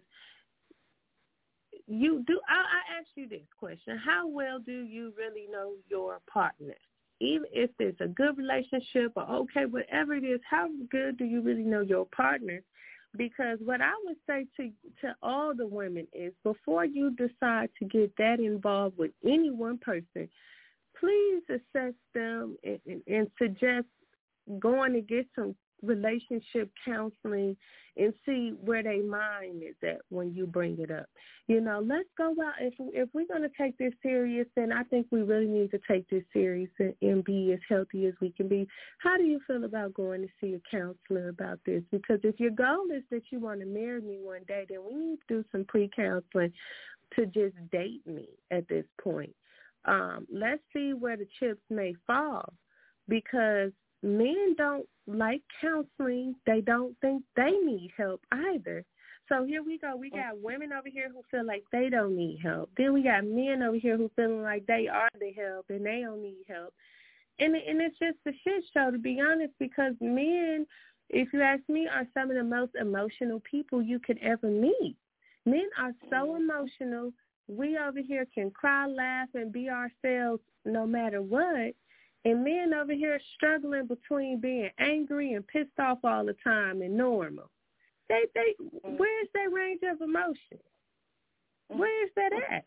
[SPEAKER 11] I ask you this question. How well do you really know your partner? Even if it's a good relationship or okay, whatever it is, how good do you really know your partner? Because what I would say to all the women is before you decide to get that involved with any one person, please assess them and suggest going to get some relationship counseling and see where their mind is at when you bring it up. You know, let's go out. If we're going to take this serious, then I think we really need to take this serious and be as healthy as we can be. How do you feel about going to see a counselor about this? Because if your goal is that you want to marry me one day, then we need to do some pre-counseling to just date me at this point. Let's see where the chips may fall, because men don't like counseling. They don't think they need help either. So here we go. We got women over here who feel like they don't need help. Then we got men over here who feeling like they are the help and they don't need help. And it's just a shit show, to be honest, because men, if you ask me, are some of the most emotional people you could ever meet. Men are so emotional. We over here can cry, laugh, and be ourselves no matter what. And men over here struggling between being angry and pissed off all the time and normal. Where's that range of emotion? Where's that at?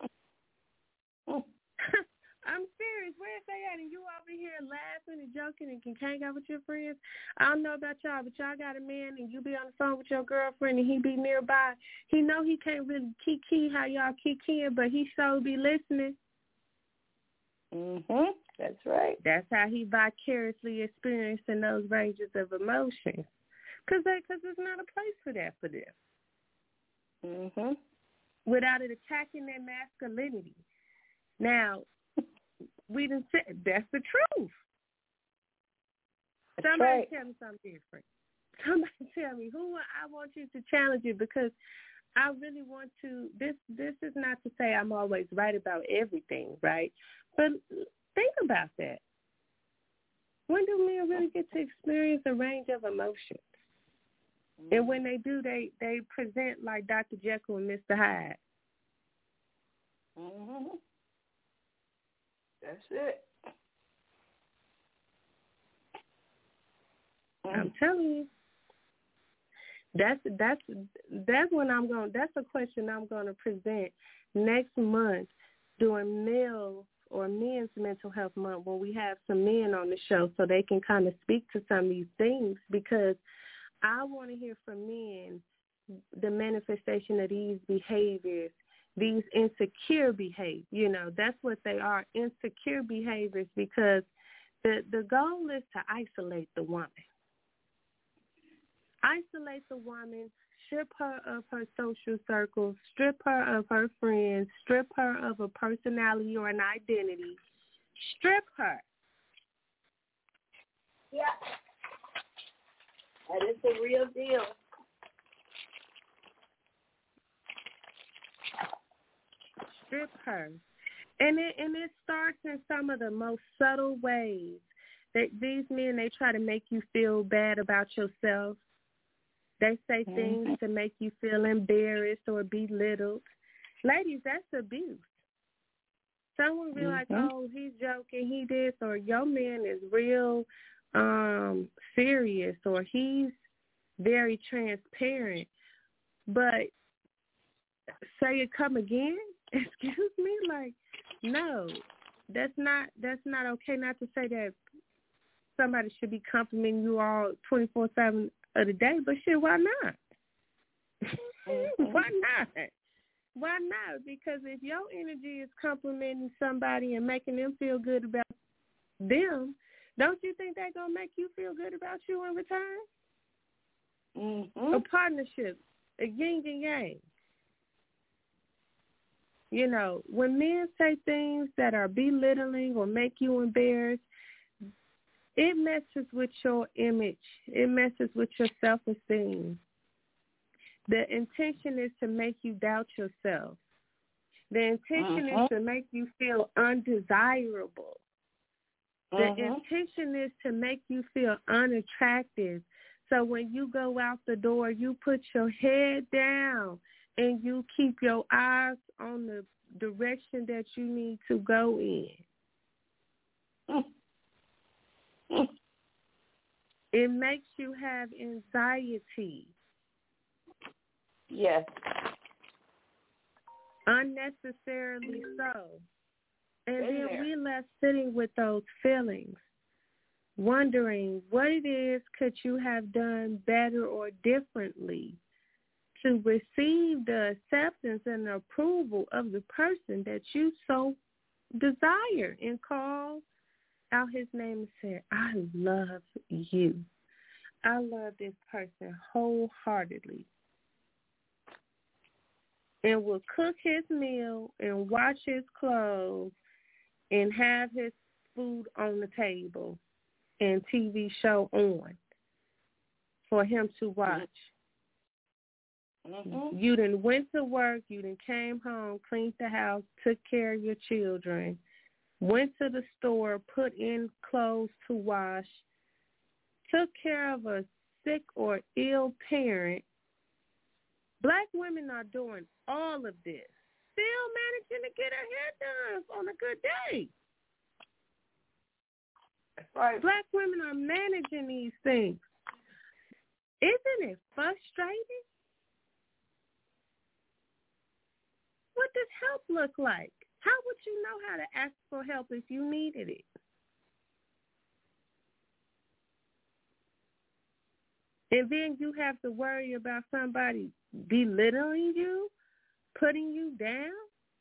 [SPEAKER 11] I'm serious. Where's that at? And you over here laughing and joking and can hang out with your friends. I don't know about y'all, but y'all got a man and you be on the phone with your girlfriend and he be nearby. He know he can't really kiki how y'all kikiing, but he sure be listening.
[SPEAKER 12] That's right.
[SPEAKER 11] That's how he vicariously experiencing those ranges of emotions. Because there's not a place for that for them. Without it attacking their masculinity. Now, we done said that's the truth. Somebody tell me something different. Somebody tell me who I want you to challenge it, because I really want to. This is not to say I'm always right about everything, right? But think about that. When do men really get to experience a range of emotions? And when they do, they present like Dr. Jekyll and Mr. Hyde.
[SPEAKER 12] That's it.
[SPEAKER 11] I'm telling you. That's when I'm going. That's a question I'm going to present next month during Men's Mental Health Month, when we have some men on the show so they can kind of speak to some of these things, because I want to hear from men the manifestation of these behaviors, these insecure behaviors. You know, that's what they are, insecure behaviors, because the goal is to isolate the woman. Isolate the woman, strip her of her social circle, strip her of her friends, strip her of a personality or an identity. Strip her.
[SPEAKER 12] Yeah. That is the real deal.
[SPEAKER 11] Strip her. And it starts in some of the most subtle ways. That these men, they try to make you feel bad about yourself. They say things to make you feel embarrassed or belittled. Ladies, that's abuse. Someone be like, oh, he's joking, he this, or your man is real serious, or he's very transparent. But say it come again? Excuse me? Like, no, that's not okay. Not to say that somebody should be complimenting you all 24/7 of the day, but shit, why not? Why not? Why not? Because if your energy is complimenting somebody and making them feel good about them, don't you think that's going to make you feel good about you in return? A partnership, a yin and yang. You know, when men say things that are belittling or make you embarrassed, it messes with your image. It messes with your self-esteem. The intention is to make you doubt yourself. The intention is to make you feel undesirable. The intention is to make you feel unattractive. So when you go out the door, you put your head down and you keep your eyes on the direction that you need to go in. It makes you have anxiety.
[SPEAKER 12] Yes.
[SPEAKER 11] Unnecessarily so. And then we left sitting with those feelings, wondering what it is could you have done better or differently to receive the acceptance and approval of the person that you so desire, and call out his name and say, I love you. I love this person wholeheartedly. And will cook his meal and wash his clothes and have his food on the table and TV show on for him to watch. You done went to work, you done came home, cleaned the house, took care of your children, went to the store, put in clothes to wash, took care of a sick or ill parent. Black women are doing all of this, still managing to get her hair done on a good day.
[SPEAKER 12] Right.
[SPEAKER 11] Black women are managing these things. Isn't it frustrating? What does help look like? How would you know how to ask for help if you needed it? And then you have to worry about somebody belittling you, putting you down.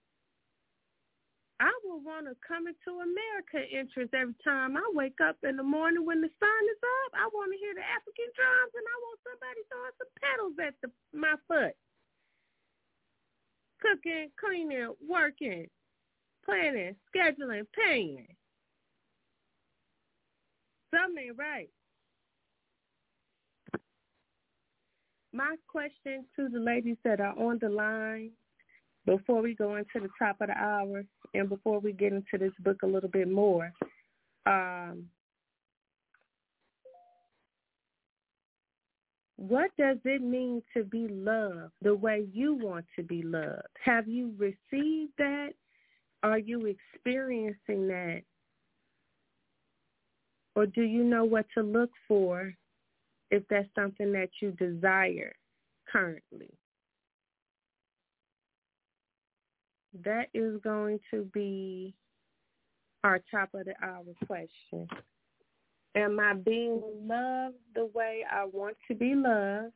[SPEAKER 11] I would want to come into America interest every time I wake up in the morning when the sun is up. I want to hear the African drums, and I want somebody throwing some pedals at my foot. Cooking, cleaning, working, planning, scheduling, paying. Something ain't right. My question to the ladies that are on the line before we go into the top of the hour and before we get into this book a little bit more, what does it mean to be loved the way you want to be loved? Have you received that? Are you experiencing that? Or do you know what to look for if that's something that you desire currently? That is going to be our top of the hour question. Am I being loved the way I want to be loved?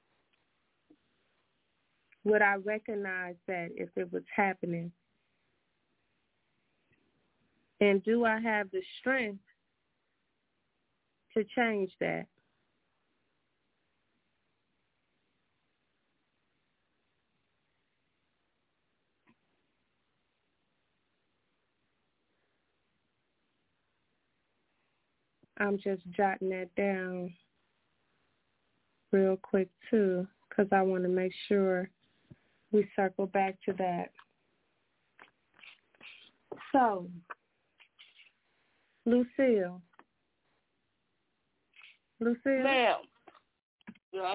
[SPEAKER 11] Would I recognize that if it was happening? And do I have the strength to change that? I'm just jotting that down real quick, too, because I want to make sure we circle back to that. So, Lucille.
[SPEAKER 12] Ma'am. Yeah.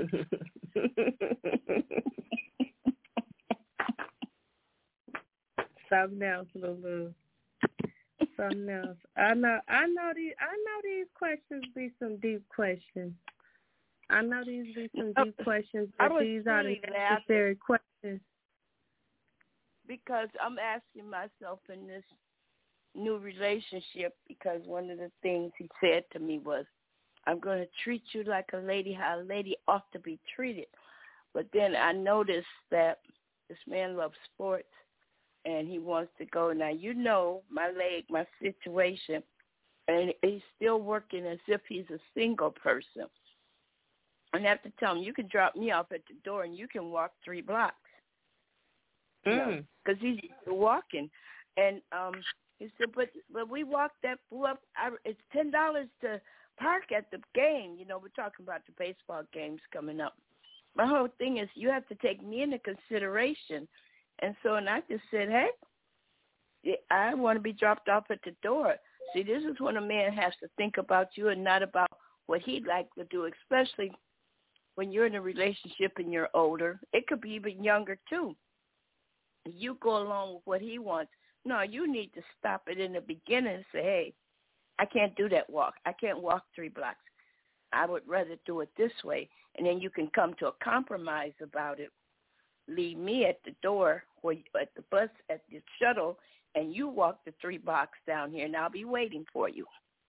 [SPEAKER 11] Something else, Lulu. Something else. I know these questions be some deep questions. I know these be some deep questions, but these are the necessary questions.
[SPEAKER 12] Because I'm asking myself in this new relationship, because one of the things he said to me was, I'm going to treat you like a lady, how a lady ought to be treated. But then I noticed that this man loves sports, and he wants to go. Now, you know my leg, my situation, and he's still working as if he's a single person. And I have to tell him, you can drop me off at the door, and you can walk 3 blocks. Because he's walking. And He said, but we walked that fool up. It's $10 to park at the game. You know, we're talking about the baseball games coming up. My whole thing is you have to take me into consideration. And so, and I just said, hey, I want to be dropped off at the door. See, this is when a man has to think about you and not about what he'd like to do, especially when you're in a relationship and you're older. It could be even younger, too. You go along with what he wants. No, you need to stop it in the beginning and say, hey, I can't do that walk. I can't walk 3 blocks. I would rather do it this way. And then you can come to a compromise about it. Leave me at the door or at the bus, at the shuttle, and you walk the 3 blocks down here, and I'll be waiting for you.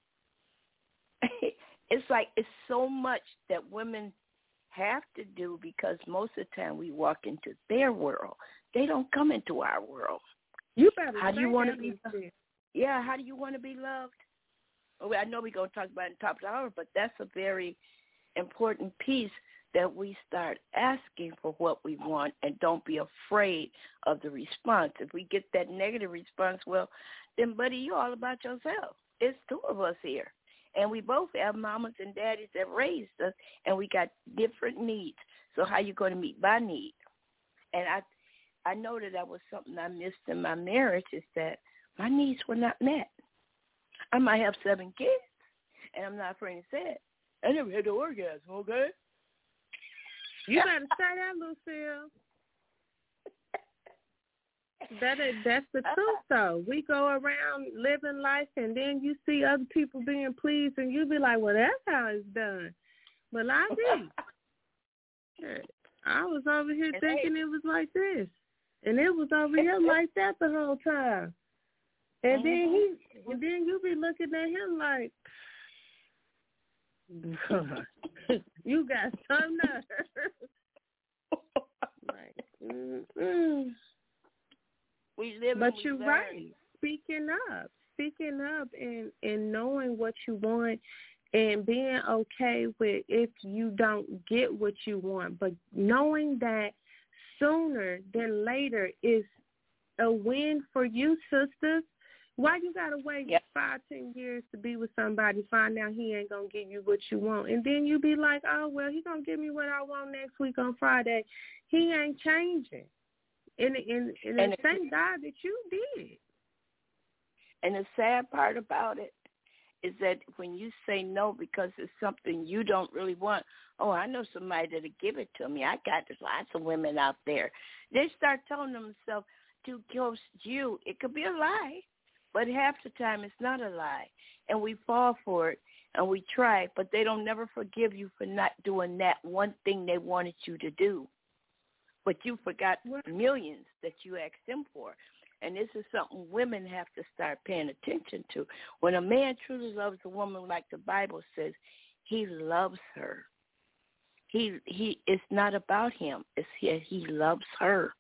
[SPEAKER 12] It's like it's so much that women have to do because most of the time we walk into their world. They don't come into our world.
[SPEAKER 11] You better
[SPEAKER 12] how do you want to be?
[SPEAKER 11] Yeah,
[SPEAKER 12] how do you want to be loved? Well, I know we're going to talk about it in the top of the hour, but that's a very important piece that we start asking for what we want and don't be afraid of the response. If we get that negative response, well, then, buddy, you're all about yourself. It's 2 of us here. And we both have mamas and daddies that raised us, and we got different needs. So how you going to meet my need? And I know that was something I missed in my marriage is that my needs were not met. I might have 7 kids, and I'm not afraid to say it. I never had the orgasm, okay?
[SPEAKER 11] You better say that, Lucille. That's the truth, though. We go around living life, and then you see other people being pleased, and you be like, well, that's how it's done. Well, I did. I was over here thinking it was like this, and it was over here like that the whole time. And then you be looking at him like, you got some nerve. Like,
[SPEAKER 12] We live
[SPEAKER 11] but you're right. Speaking up and knowing what you want and being okay with if you don't get what you want, but knowing that sooner than later is a win for you, sisters. Why you got to wait 5-10 years to be with somebody, find out he ain't going to give you what you want, and then you be like, oh, well, he going to give me what I want next week on Friday. He ain't changing. And thank God that you did.
[SPEAKER 12] And the sad part about it is that when you say no because it's something you don't really want, oh, I know somebody that'll give it to me. I got lots of women out there. They start telling themselves to ghost you. It could be a lie, but half the time it's not a lie. And we fall for it, and we try, but they don't never forgive you for not doing that one thing they wanted you to do. But you forgot millions that you asked them for. And this is something women have to start paying attention to. When a man truly loves a woman, like the Bible says, he loves her. It's not about him. It's he loves her.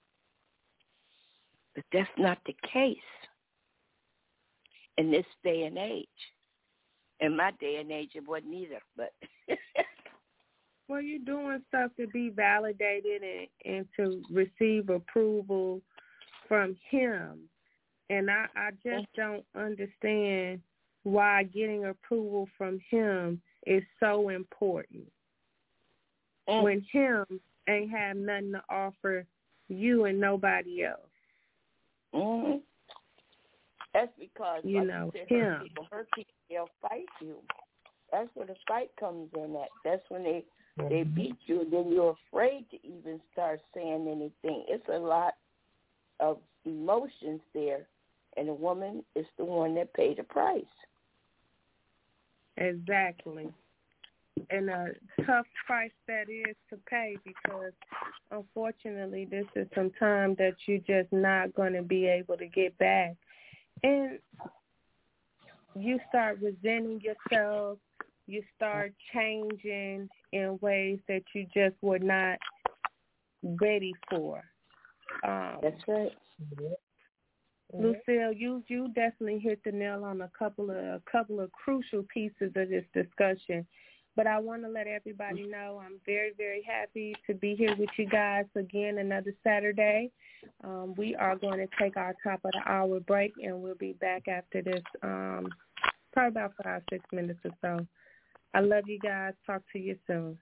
[SPEAKER 12] But that's not the case in this day and age. In my day and age, it wasn't either. But
[SPEAKER 11] well, you're doing stuff to be validated and to receive approval from him. And I just don't understand why getting approval from him is so important. When him ain't have nothing to offer you and nobody else.
[SPEAKER 12] Mm-hmm. That's because,
[SPEAKER 11] him.
[SPEAKER 12] Her people, they'll fight you. That's where the fight comes in at. That's when they beat you, and then you're afraid to even start saying anything. It's a lot of emotions there, and the woman is the one that paid the price.
[SPEAKER 11] Exactly. And a tough price that is to pay, because unfortunately this is some time that you're just not going to be able to get back. And you start resenting yourself. You start changing in ways that you just were not ready for.
[SPEAKER 12] That's right.
[SPEAKER 11] Lucille, you definitely hit the nail on a couple of crucial pieces of this discussion. But I want to let everybody know I'm very, very happy to be here with you guys again another Saturday. We are going to take our top of the hour break, and we'll be back after this probably about 5-6 minutes or so. I love you guys. Talk to you soon.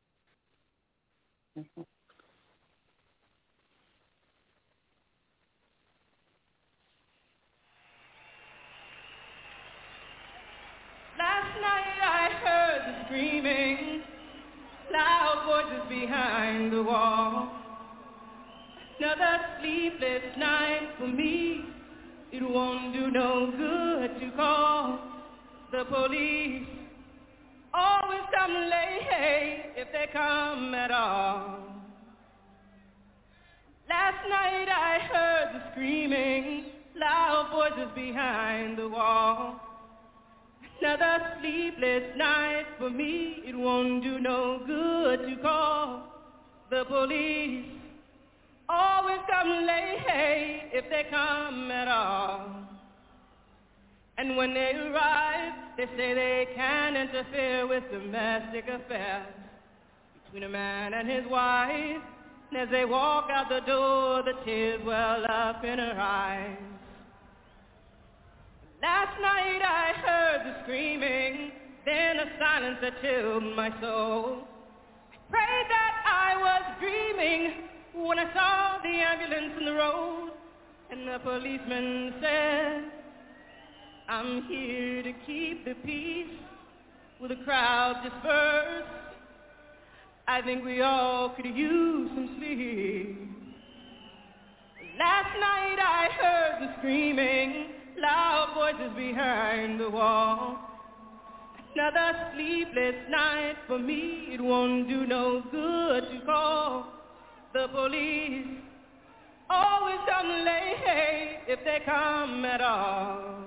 [SPEAKER 13] Last night I heard the screaming, loud voices behind the wall. Another sleepless night for me. It won't do no good to call the police. Always come late if they come at all. Last night I heard the screaming, loud voices behind the wall. Another sleepless night for me. It won't do no good to call the police. Always come late if they come at all. And when they arrive, they say they can't interfere with domestic affairs between a man and his wife. And as they walk out the door, the tears well up in her eyes. Last night I heard the screaming, then a silence that chilled my soul. I prayed that I was dreaming when I saw the ambulance in the road, and the policeman said, I'm here to keep the peace with the crowd dispersed. I think we all could use some sleep. Last night I heard the screaming, loud voices behind the wall. Another sleepless night for me. It won't do no good to call the police. Always come late if they come at all.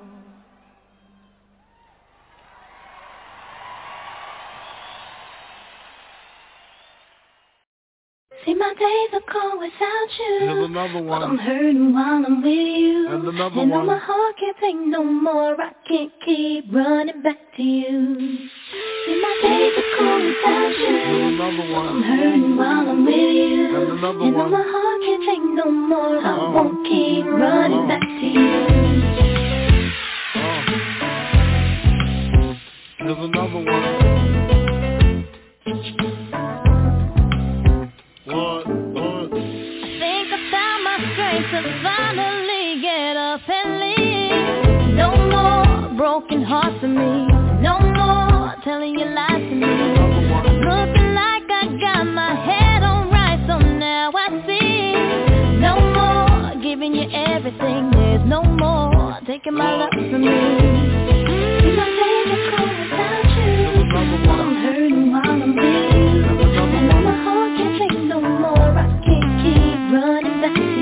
[SPEAKER 4] See, my days are cold without you.
[SPEAKER 14] Here's another one.
[SPEAKER 4] But I'm hurting while I'm with you.
[SPEAKER 14] And another
[SPEAKER 4] and
[SPEAKER 14] one.
[SPEAKER 4] my heart can't take no more. I can't keep running back to you. See, my days are cold without you.
[SPEAKER 14] Here's another one.
[SPEAKER 4] I'm hurting while I'm with you.
[SPEAKER 14] And another
[SPEAKER 4] and
[SPEAKER 14] one.
[SPEAKER 4] my heart can't take no more. I won't keep running back to you.
[SPEAKER 14] Here's another one.
[SPEAKER 4] To finally get up and leave. No more broken hearts for me. No more telling you lies to me. Looking like I got my head on right, so now I see. No more giving you everything. There's no more taking my love from me. See, my days are cold without you. I'm hurting while I'm with you. And my heart can't take no more. I can't keep running back to you.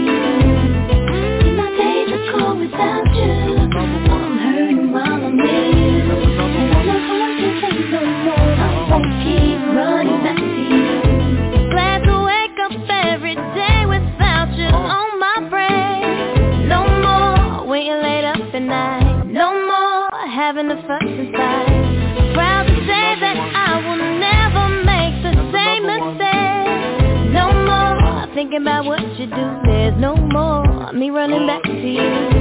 [SPEAKER 4] Without you, I'm hurting while I'm with you. And my heart can't take no more. I won't keep running back to you. Glad to wake up every day without you on my brain. No more waiting late up at night. No more having to fuss and fight. Proud to say that I will never make the same mistake. No more thinking about what you do. There's no more me running back to you.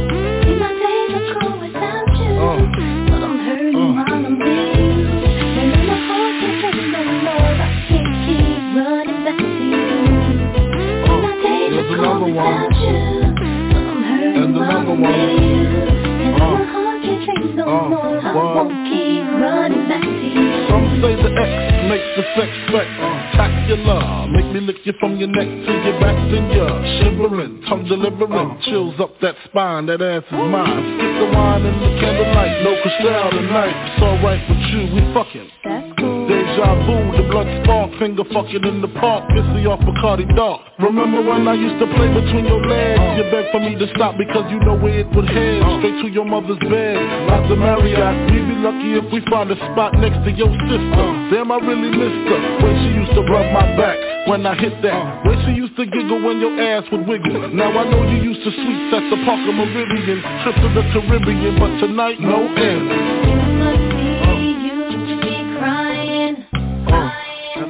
[SPEAKER 4] But I'm hurting while I'm with you. And my heart can't take no more. I can't keep running back to you. My days are cold without you. But I'm hurting while I'm with you. And my heart can't take no more. I won't keep running back to you.
[SPEAKER 14] Some say the X makes the sex spectacular. Make me lick you from your neck to your back, then you're shivering, tongue delivering, chills up that spine, that ass is mine. Skip the wine and the candlelight, no crystal tonight. It's alright with you, we fucking.
[SPEAKER 4] That's cool.
[SPEAKER 14] Deja vu, the blood spark, finger fucking in the park, pissy off Bacardi Dark. Remember when I used to play between your legs? You begged for me to stop because you know where it would head. Straight to your mother's bed, not the Marriott. We'd be lucky if we find a spot next to your sister. Damn, I really missed her. When she used to rub my back when I hit that. When she used to giggle when your ass would wiggle. Now I know you used to sleep at the Parker Meridian, trip to the Caribbean, but tonight no end.
[SPEAKER 4] You must be used to be crying.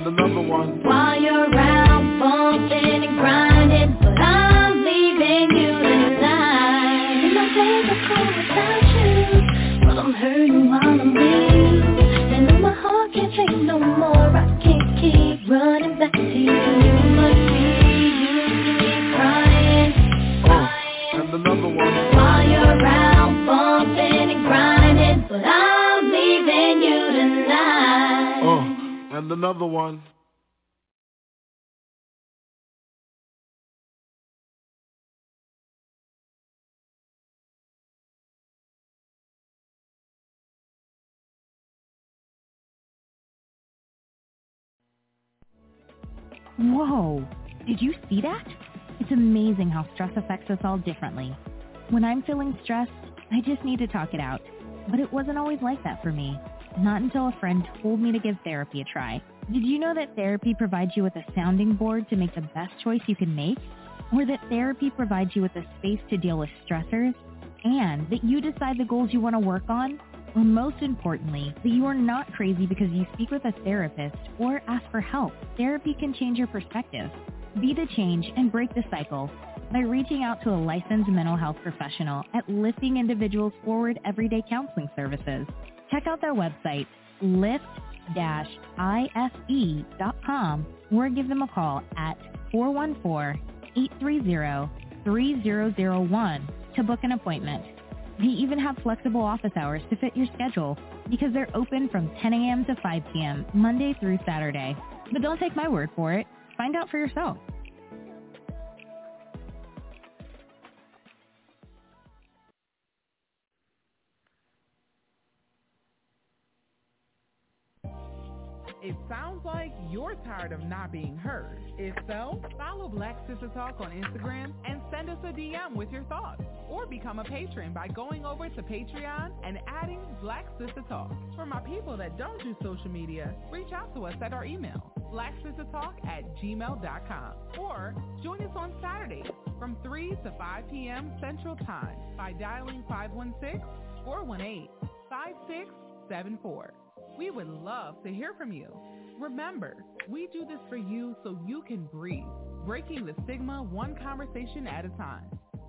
[SPEAKER 14] another one.
[SPEAKER 4] While you're around bumping and grinding, but I'm leaving you tonight. And my days are full without you, but I'm hurting while I'm with you. And though my heart can't take no more, I can't keep running back to you. You must be crying,
[SPEAKER 14] And another one.
[SPEAKER 4] while you're around bumping and grinding, but I'm leaving you tonight.
[SPEAKER 14] And another one.
[SPEAKER 15] Whoa! Did you see that? It's amazing how stress affects us all differently. When I'm feeling stressed, I just need to talk it out. But it wasn't always like that for me. Not until a friend told me to give therapy a try. Did you know that therapy provides you with a sounding board to make the best choice you can make? Or that therapy provides you with a space to deal with stressors? And that you decide the goals you want to work on? Or most importantly, that you are not crazy because you speak with a therapist or ask for help. Therapy can change your perspective. Be the change and break the cycle by reaching out to a licensed mental health professional at Lifting Individuals Forward Everyday Counseling Services. Check out their website, lift-ife.com, or give them a call at 414-830-3001 to book an appointment. They even have flexible office hours to fit your schedule because they're open from 10 a.m. to 5 p.m. Monday through Saturday. But don't take my word for it. Find out for yourself.
[SPEAKER 10] It sounds like you're tired of not being heard. If so, follow Black Sister Talk on Instagram and send us a DM with your thoughts. Or become a patron by going over to Patreon and adding Black Sister Talk. For my people that don't do social media, reach out to us at our email, blacksistertalk@gmail.com. Or join us on Saturdays from 3 to 5 p.m. Central Time by dialing 516-418-5674. We would love to hear from you. Remember, we do this for you so you can breathe, breaking the stigma one conversation at a time.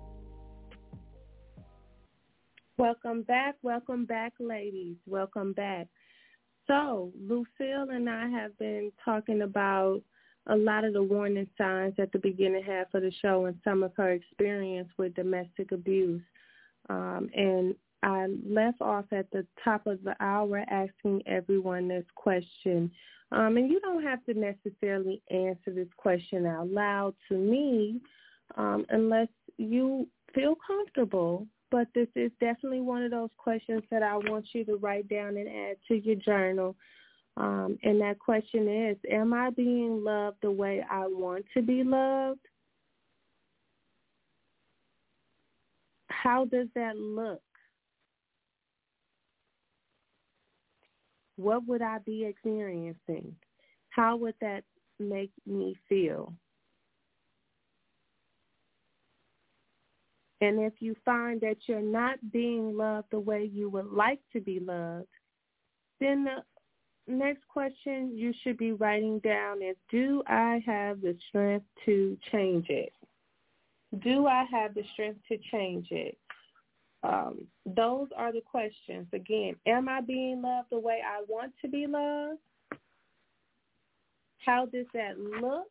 [SPEAKER 11] Welcome back, ladies. Welcome back. So, Lucille and I have been talking about a lot of the warning signs at the beginning half of the show and some of her experience with domestic abuse. And I left off at the top of the hour asking everyone this question. And you don't have to necessarily answer this question out loud to me unless you feel comfortable. But this is definitely one of those questions that I want you to write down and add to your journal. And that question is, am I being loved the way I want to be loved? How does that look? What would I be experiencing? How would that make me feel? And if you find that you're not being loved the way you would like to be loved, then the next question you should be writing down is, do I have the strength to change it? Do I have the strength to change it? Those are the questions. Again, am I being loved the way I want to be loved? How does that look?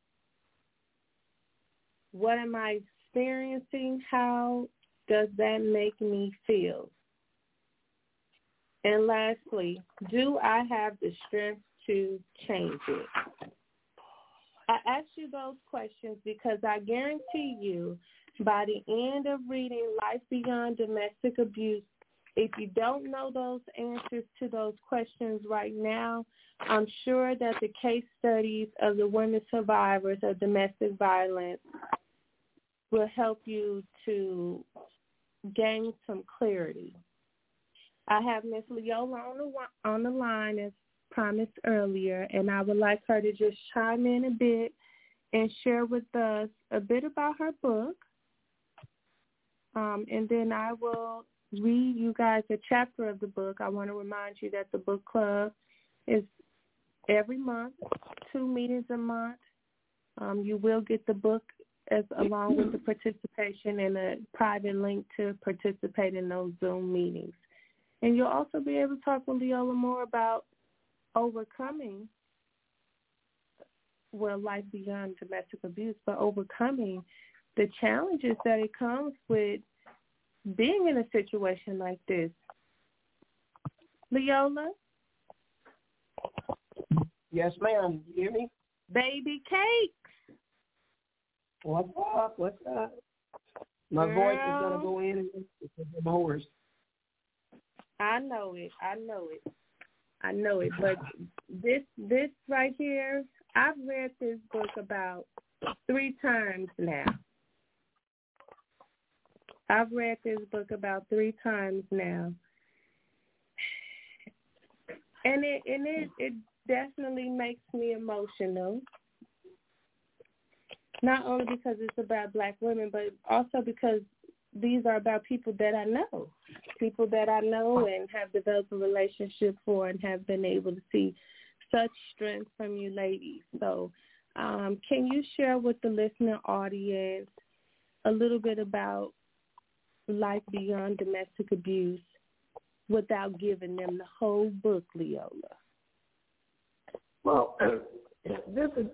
[SPEAKER 11] What am I experiencing? How does that make me feel? And lastly, do I have the strength to change it? I ask you those questions because I guarantee you by the end of reading Life Beyond Domestic Abuse, if you don't know those answers to those questions right now, I'm sure that the case studies of the women survivors of domestic violence will help you to gain some clarity. I have Ms. Leola on the line as promised earlier, and I would like her to just chime in a bit and share with us a bit about her book. And then I will read you guys a chapter of the book. I want to remind you that the book club is every month, 2 meetings a month. You will get the book along with the participation and a private link to participate in those Zoom meetings. And you'll also be able to talk with Leola more about overcoming, life beyond domestic abuse, but overcoming the challenges that it comes with being in a situation like this. Leola?
[SPEAKER 16] Yes, ma'am. You hear me?
[SPEAKER 11] Baby Cakes.
[SPEAKER 16] What's up? What's up? My voice is going to go in and the mowers.
[SPEAKER 11] I know it. But this right here, I've read this book about 3 times now. And it definitely makes me emotional. Not only because it's about Black women, but also because these are about people that I know and have developed a relationship for and have been able to see such strength from you ladies. So can you share with the listener audience a little bit about Life Beyond Domestic Abuse without giving them the whole book, Leola?
[SPEAKER 16] Well, this is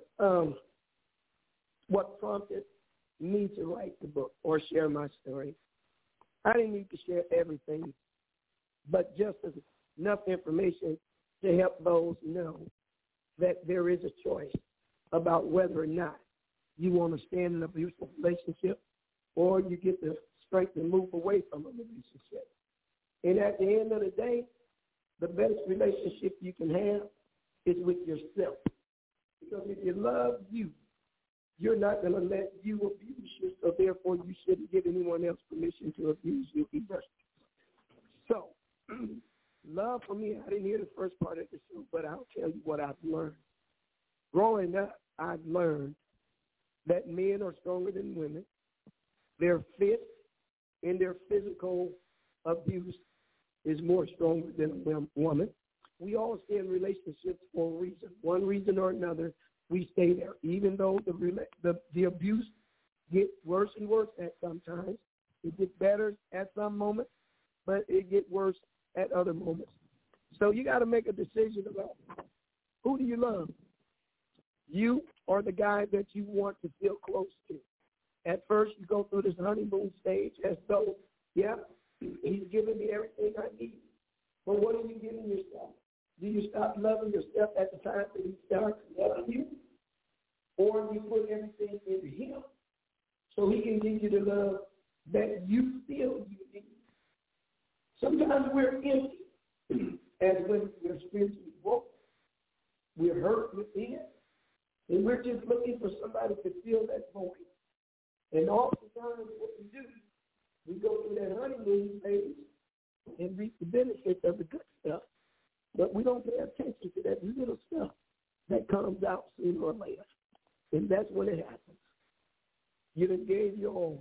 [SPEAKER 16] what prompted me to write the book or share my story. I didn't need to share everything, but just enough information to help those know that there is a choice about whether or not you want to stay in an abusive relationship or you get the strength to move away from an relationship. And at the end of the day, the best relationship you can have is with yourself. Because if you love you, you're not going to let you abuse you, so therefore you shouldn't give anyone else permission to abuse you either. So, love for me, I didn't hear the first part of the show, but I'll tell you what I've learned. Growing up, I've learned that men are stronger than women. Their fist and their physical abuse is more stronger than a woman. We all stay in relationships for a reason. One reason or another, we stay there, even though the abuse gets worse and worse at some times. It gets better at some moments, but it gets worse at other moments. So you got to make a decision about who do you love, you or the guy that you want to feel close to. At first, you go through this honeymoon stage as though, yeah, he's giving me everything I need. But what are you giving yourself? Do you stop loving yourself at the time that he starts loving you? Or you put everything into him so he can give you the love that you feel you need? Sometimes we're empty as when we're spiritually broken. We're hurt within, and we're just looking for somebody to fill that void. And oftentimes what we do, we go through that honeymoon phase and reap the benefits of the good stuff. But we don't pay attention to that little stuff that comes out sooner or later. And that's when it happens. You done gave your all.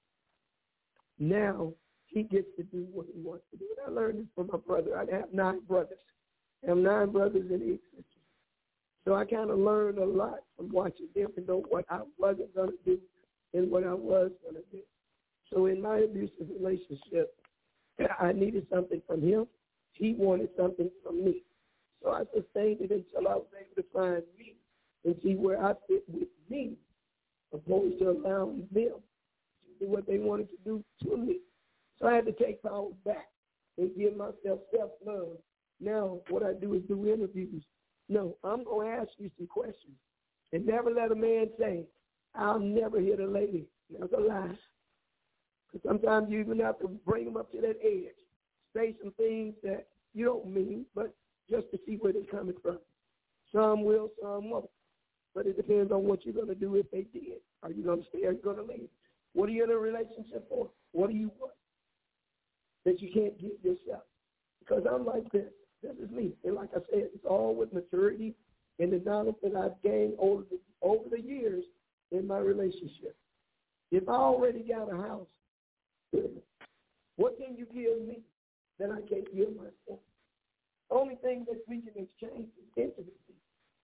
[SPEAKER 16] Now he gets to do what he wants to do. And I learned this from my brother. I have 9 brothers. I have 9 brothers and 8 sisters. So I kind of learned a lot from watching them and know what I wasn't going to do and what I was going to do. So in my abusive relationship, I needed something from him. He wanted something from me. So I sustained it until I was able to find me and see where I fit with me, opposed to allowing them to do what they wanted to do to me. So I had to take power back and give myself self-love. Now what I do is do interviews. No, I'm going to ask you some questions. And never let a man say, I'll never hit a lady. That's a lie. Because sometimes you even have to bring them up to that edge. Say some things that you don't mean, but just to see where they're coming from. Some will, some won't. But it depends on what you're going to do if they did. Are you going to stay or are you going to leave? What are you in a relationship for? What do you want that you can't give yourself? Because I'm like this. This is me. And like I said, it's all with maturity and the knowledge that I've gained over the years in my relationship. If I already got a house, what can you give me that I can't give myself? The only thing that we can exchange is intimacy.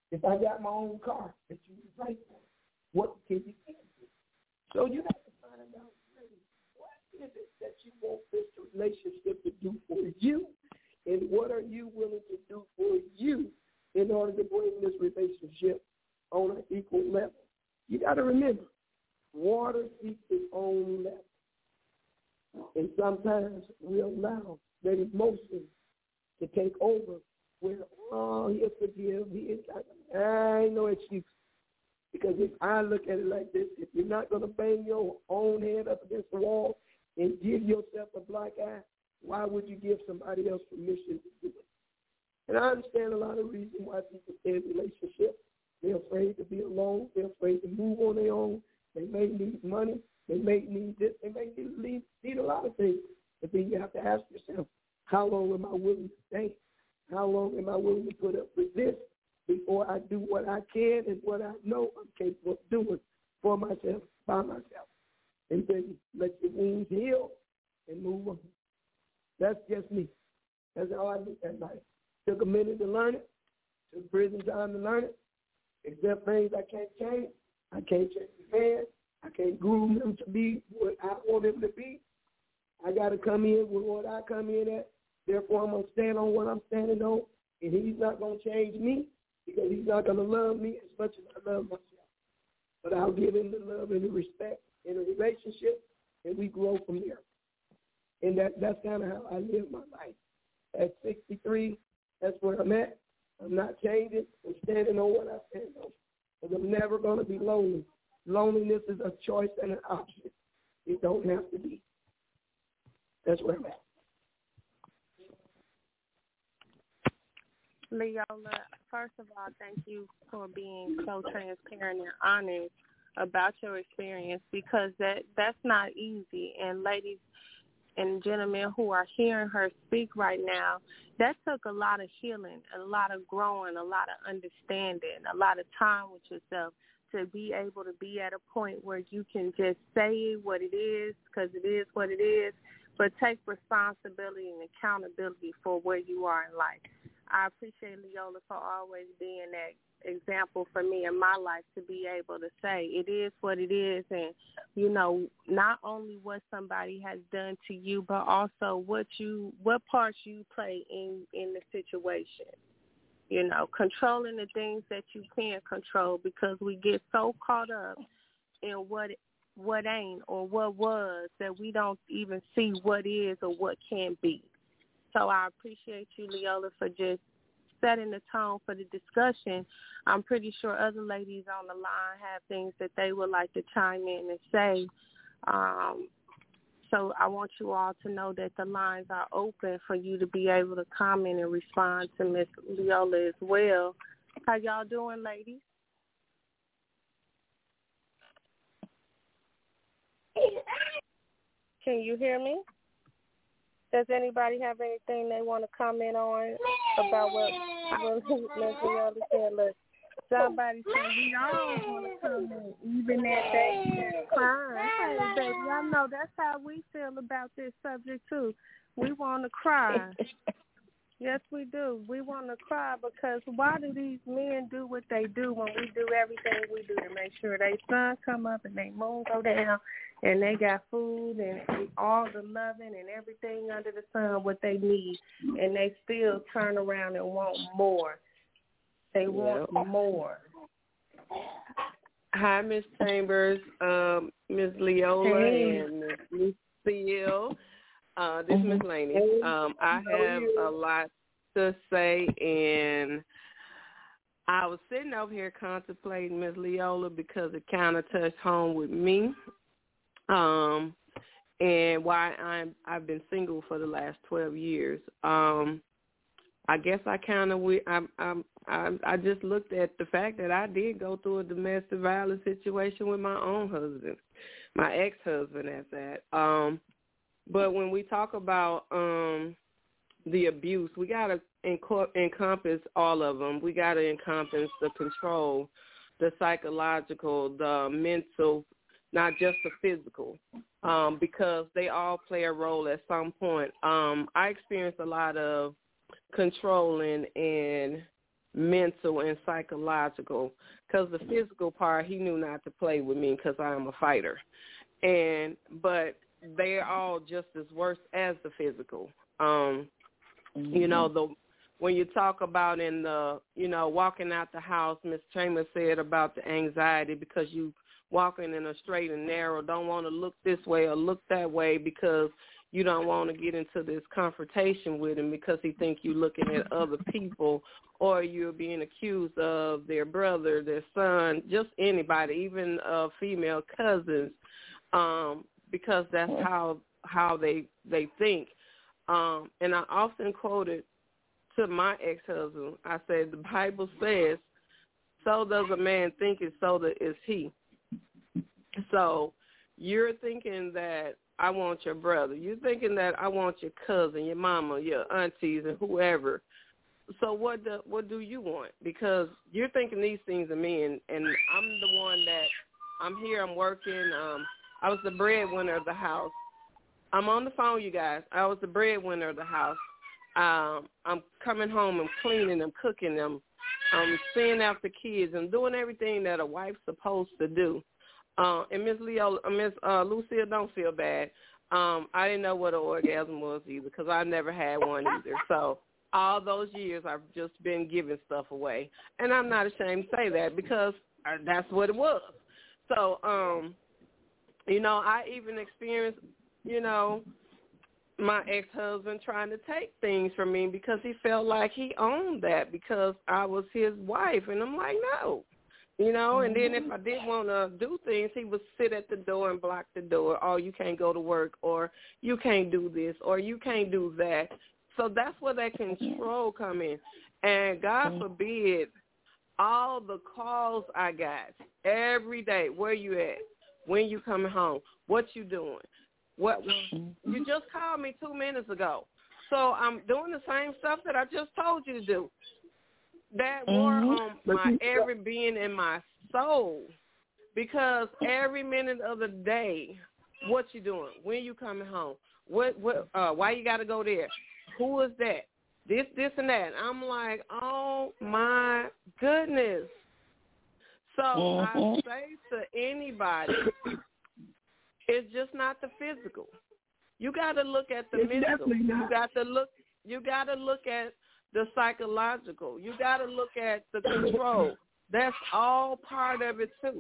[SPEAKER 16] If I got my own car that you was right for, what can you give me? So you have to find out really what is it that you want this relationship to do for you, and what are you willing to do for you in order to bring this relationship on an equal level. You got to remember, water seeks its own level. And sometimes we allow that emotion to take over where, oh, he'll forgive. I ain't no excuse. Because if I look at it like this, if you're not going to bang your own head up against the wall and give yourself a black eye, why would you give somebody else permission to do it? And I understand a lot of reasons why people stay in relationships. They're afraid to be alone. They're afraid to move on their own. They may need money. They may need this. They may need a lot of things. But then you have to ask yourself, how long am I willing to stay? How long am I willing to put up with this before I do what I can and what I know I'm capable of doing for myself, by myself? And then let your wounds heal and move on. That's just me. That's how I look at life. Took a minute to learn it. Took prison time to learn it. Accept things I can't change. I can't change the man. I can't groom him to be what I want him to be. I got to come in with what I come in at. Therefore, I'm going to stand on what I'm standing on. And he's not going to change me because he's not going to love me as much as I love myself. But I'll give him the love and the respect in a relationship, and we grow from there. And that's kind of how I live my life. At 63, that's where I'm at. I'm not changing. I'm standing on what I stand on. Because I'm never going to be lonely. Loneliness is a choice and an option. It don't have to be. That's where I'm at.
[SPEAKER 17] Leola, first of all, thank you for being so transparent and honest about your experience, because that's not easy. And ladies and gentlemen who are hearing her speak right now, that took a lot of healing, a lot of growing, a lot of understanding, a lot of time with yourself to be able to be at a point where you can just say what it is, because it is what it is, but take responsibility and accountability for where you are in life. I appreciate Leola for always being that example for me in my life, to be able to say it is what it is, and you know, not only what somebody has done to you, but also what parts you play in the situation. You know, controlling the things that you can't control, because we get so caught up in what ain't or what was that we don't even see what is or what can be. So I appreciate you, Leola, for just setting the tone for the discussion. I'm pretty sure other ladies on the line have things that they would like to chime in and say. So I want you all to know that the lines are open for you to be able to comment and respond to Miss Leola as well. How y'all doing, ladies? Can you hear me? Does anybody have anything they want to comment on about what Miss Leola said? Look, somebody said we all want to comment, even at that crying. Hey, baby, I know that's how we feel about this subject too. We want to cry. Yes, we do. We want to cry, because why do these men do what they do when we do everything we do to make sure they sun come up and they moon go down and they got food and all the loving and everything under the sun what they need, and they still turn around and want more. They want more.
[SPEAKER 18] Hi, Miss Chambers, Miss Leola, and Miss Lucille. This is Miss Laney. I have a lot to say, and I was sitting over here contemplating Miss Leola because it kind of touched home with me, and why I've been single for the last 12 years. I guess I kind of I just looked at the fact that I did go through a domestic violence situation with my own husband, my ex-husband at that. But when we talk about the abuse, we got to encompass all of them. We got to encompass the control, the psychological, the mental, not just the physical, because they all play a role at some point. I experienced a lot of controlling and mental and psychological, because the physical part, he knew not to play with me because I am a fighter. But they're all just as worse as the physical. You know, when you talk about in the, you know, walking out the house, Ms. Chambers said about the anxiety because you walking in a straight and narrow, don't want to look this way or look that way because you don't want to get into this confrontation with him because he think you looking at other people, or you're being accused of their brother, their son, just anybody, even female cousins, because that's how they think. And I often quoted to my ex-husband, I said, the Bible says, so does a man think and so is he. So you're thinking that I want your brother. You're thinking that I want your cousin, your mama, your aunties, and whoever. So what do you want? Because you're thinking these things of me, and I'm the one that I'm here, I'm working. I was the breadwinner of the house. I'm on the phone, you guys. I was the breadwinner of the house. I'm coming home, I'm cleaning, I'm cooking them, I'm seeing after kids, and doing everything that a wife's supposed to do. And Miss Lucille, don't feel bad. I didn't know what an orgasm was either because I never had one either. So all those years I've just been giving stuff away. And I'm not ashamed to say that because that's what it was. So, you know, I even experienced, you know, my ex-husband trying to take things from me because he felt like he owned that because I was his wife. And I'm like, no. You know, and then if I didn't want to do things, he would sit at the door and block the door. Oh, you can't go to work, or you can't do this, or you can't do that. So that's where that control come in. And God forbid, all the calls I got every day, where you at, when you coming home, what you doing, what you just called me 2 minutes ago. So I'm doing the same stuff that I just told you to do. That wore on my every being in my soul, because every minute of the day, what you doing? When you coming home? Why you got to go there? Who is that? This, and that. I'm like, oh my goodness. So I say to anybody, it's just not the physical. You got to look at the mental. You got to look at the psychological. You got to look at the control. That's all part of it too.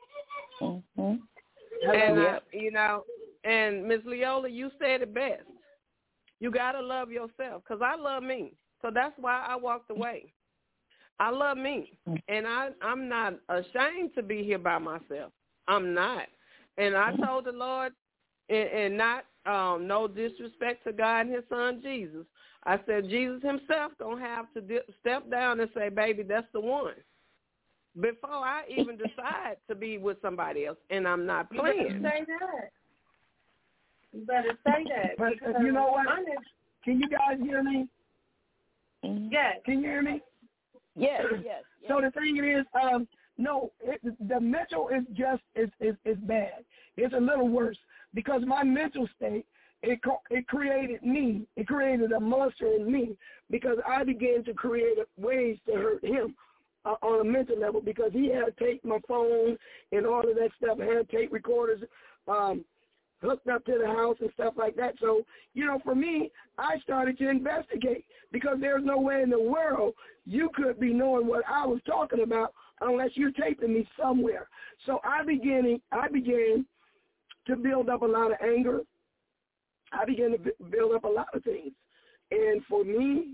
[SPEAKER 18] And you know, and Ms. Leola, you said it best. You got to love yourself, because I love me. So that's why I walked away. I love me, and I'm not ashamed to be here by myself. I'm not. And I told the Lord, and not no disrespect to God and his son Jesus, I said, Jesus himself going to have to step down and say, baby, that's the one, before I even decide to be with somebody else. And I'm not playing.
[SPEAKER 17] You better say that. You better say that.
[SPEAKER 16] But you know what? Can you guys hear me?
[SPEAKER 17] Yes.
[SPEAKER 16] Can you hear me?
[SPEAKER 12] Yes.
[SPEAKER 16] So the thing is, the mental is just is bad. It's a little worse because my mental state, it created me. It created a monster in me because I began to create ways to hurt him on a mental level, because he had to take my phone and all of that stuff. I had tape recorders hooked up to the house and stuff like that. So, you know, for me, I started to investigate, because there's no way in the world you could be knowing what I was talking about unless you're taping me somewhere. So I began to build up a lot of anger. I began to build up a lot of things. And for me,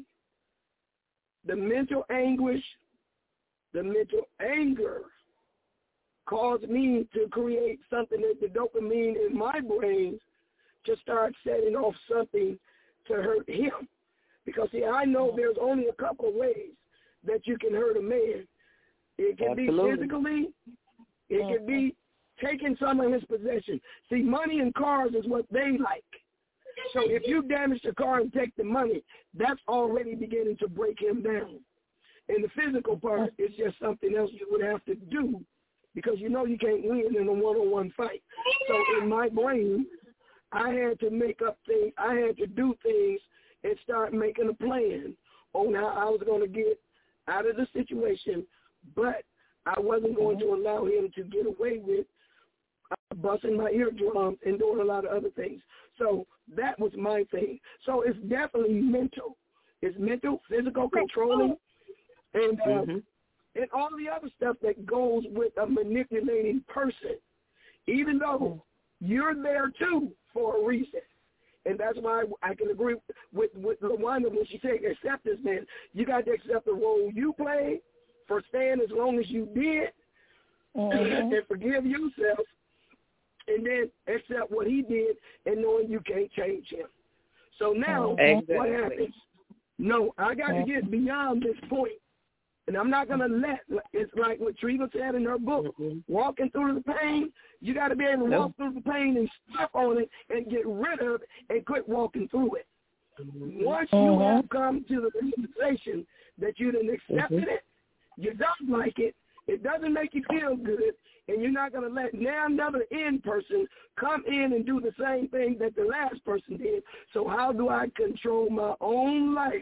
[SPEAKER 16] the mental anguish, the mental anger caused me to create something that the dopamine in my brain to start setting off something to hurt him. Because, see, I know there's only a couple of ways that you can hurt a man. It can be physically. It can be taking some of his possession. See, money and cars is what they like. So if you damage the car and take the money, that's already beginning to break him down. And the physical part is just something else you would have to do, because you know you can't win in a one-on-one fight. So in my brain, I had to make up things. I had to do things and start making a plan on how I was going to get out of the situation, but I wasn't going to allow him to get away with busting my eardrums and doing a lot of other things. So that was my thing. So it's definitely mental. It's mental, physical, controlling, and all the other stuff that goes with a manipulating person, even though you're there, too, for a reason. And that's why I can agree with LaWanda when she said, accept this, man. You got to accept the role you played for staying as long as you did and forgive yourself, and then accept what he did and knowing you can't change him. So now what happens? No, I got to get beyond this point. And I'm not going to let, it's like what Treva said in her book, walking through the pain, you got to be able to walk through the pain and step on it and get rid of it and quit walking through it. Once you have come to the realization that you done accepted it, you don't like it, it doesn't make you feel good, and you're not going to let now another in person come in and do the same thing that the last person did. So how do I control my own life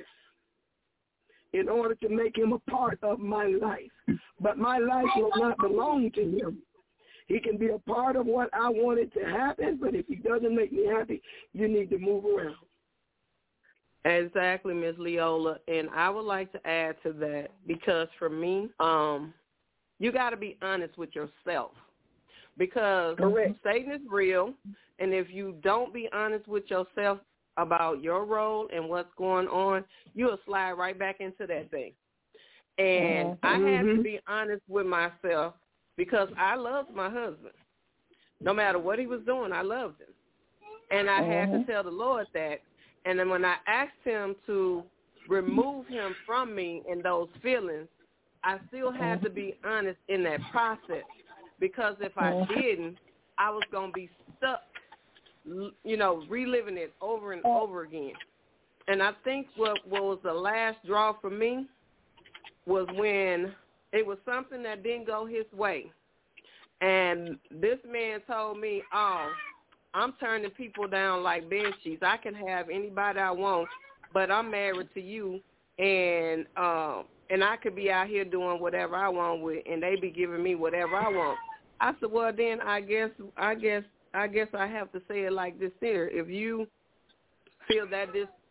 [SPEAKER 16] in order to make him a part of my life? But my life will not belong to him. He can be a part of what I want it to happen, but if he doesn't make me happy, you need to move around.
[SPEAKER 18] Exactly, Ms. Leola. And I would like to add to that, because for me, you got to be honest with yourself, because Satan is real, and if you don't be honest with yourself about your role and what's going on, you'll slide right back into that thing. And I had to be honest with myself, because I loved my husband. No matter what he was doing, I loved him. And I had to tell the Lord that. And then when I asked him to remove him from me and those feelings, I still had to be honest in that process, because if I didn't, I was going to be stuck, reliving it over and over again. And I think what was the last draw for me was when it was something that didn't go his way. And this man told me, I'm turning people down like bed sheets. I can have anybody I want, but I'm married to you, and I could be out here doing whatever I want with, and they be giving me whatever I want. I said, well, then I guess I have to say it like this here. If you feel that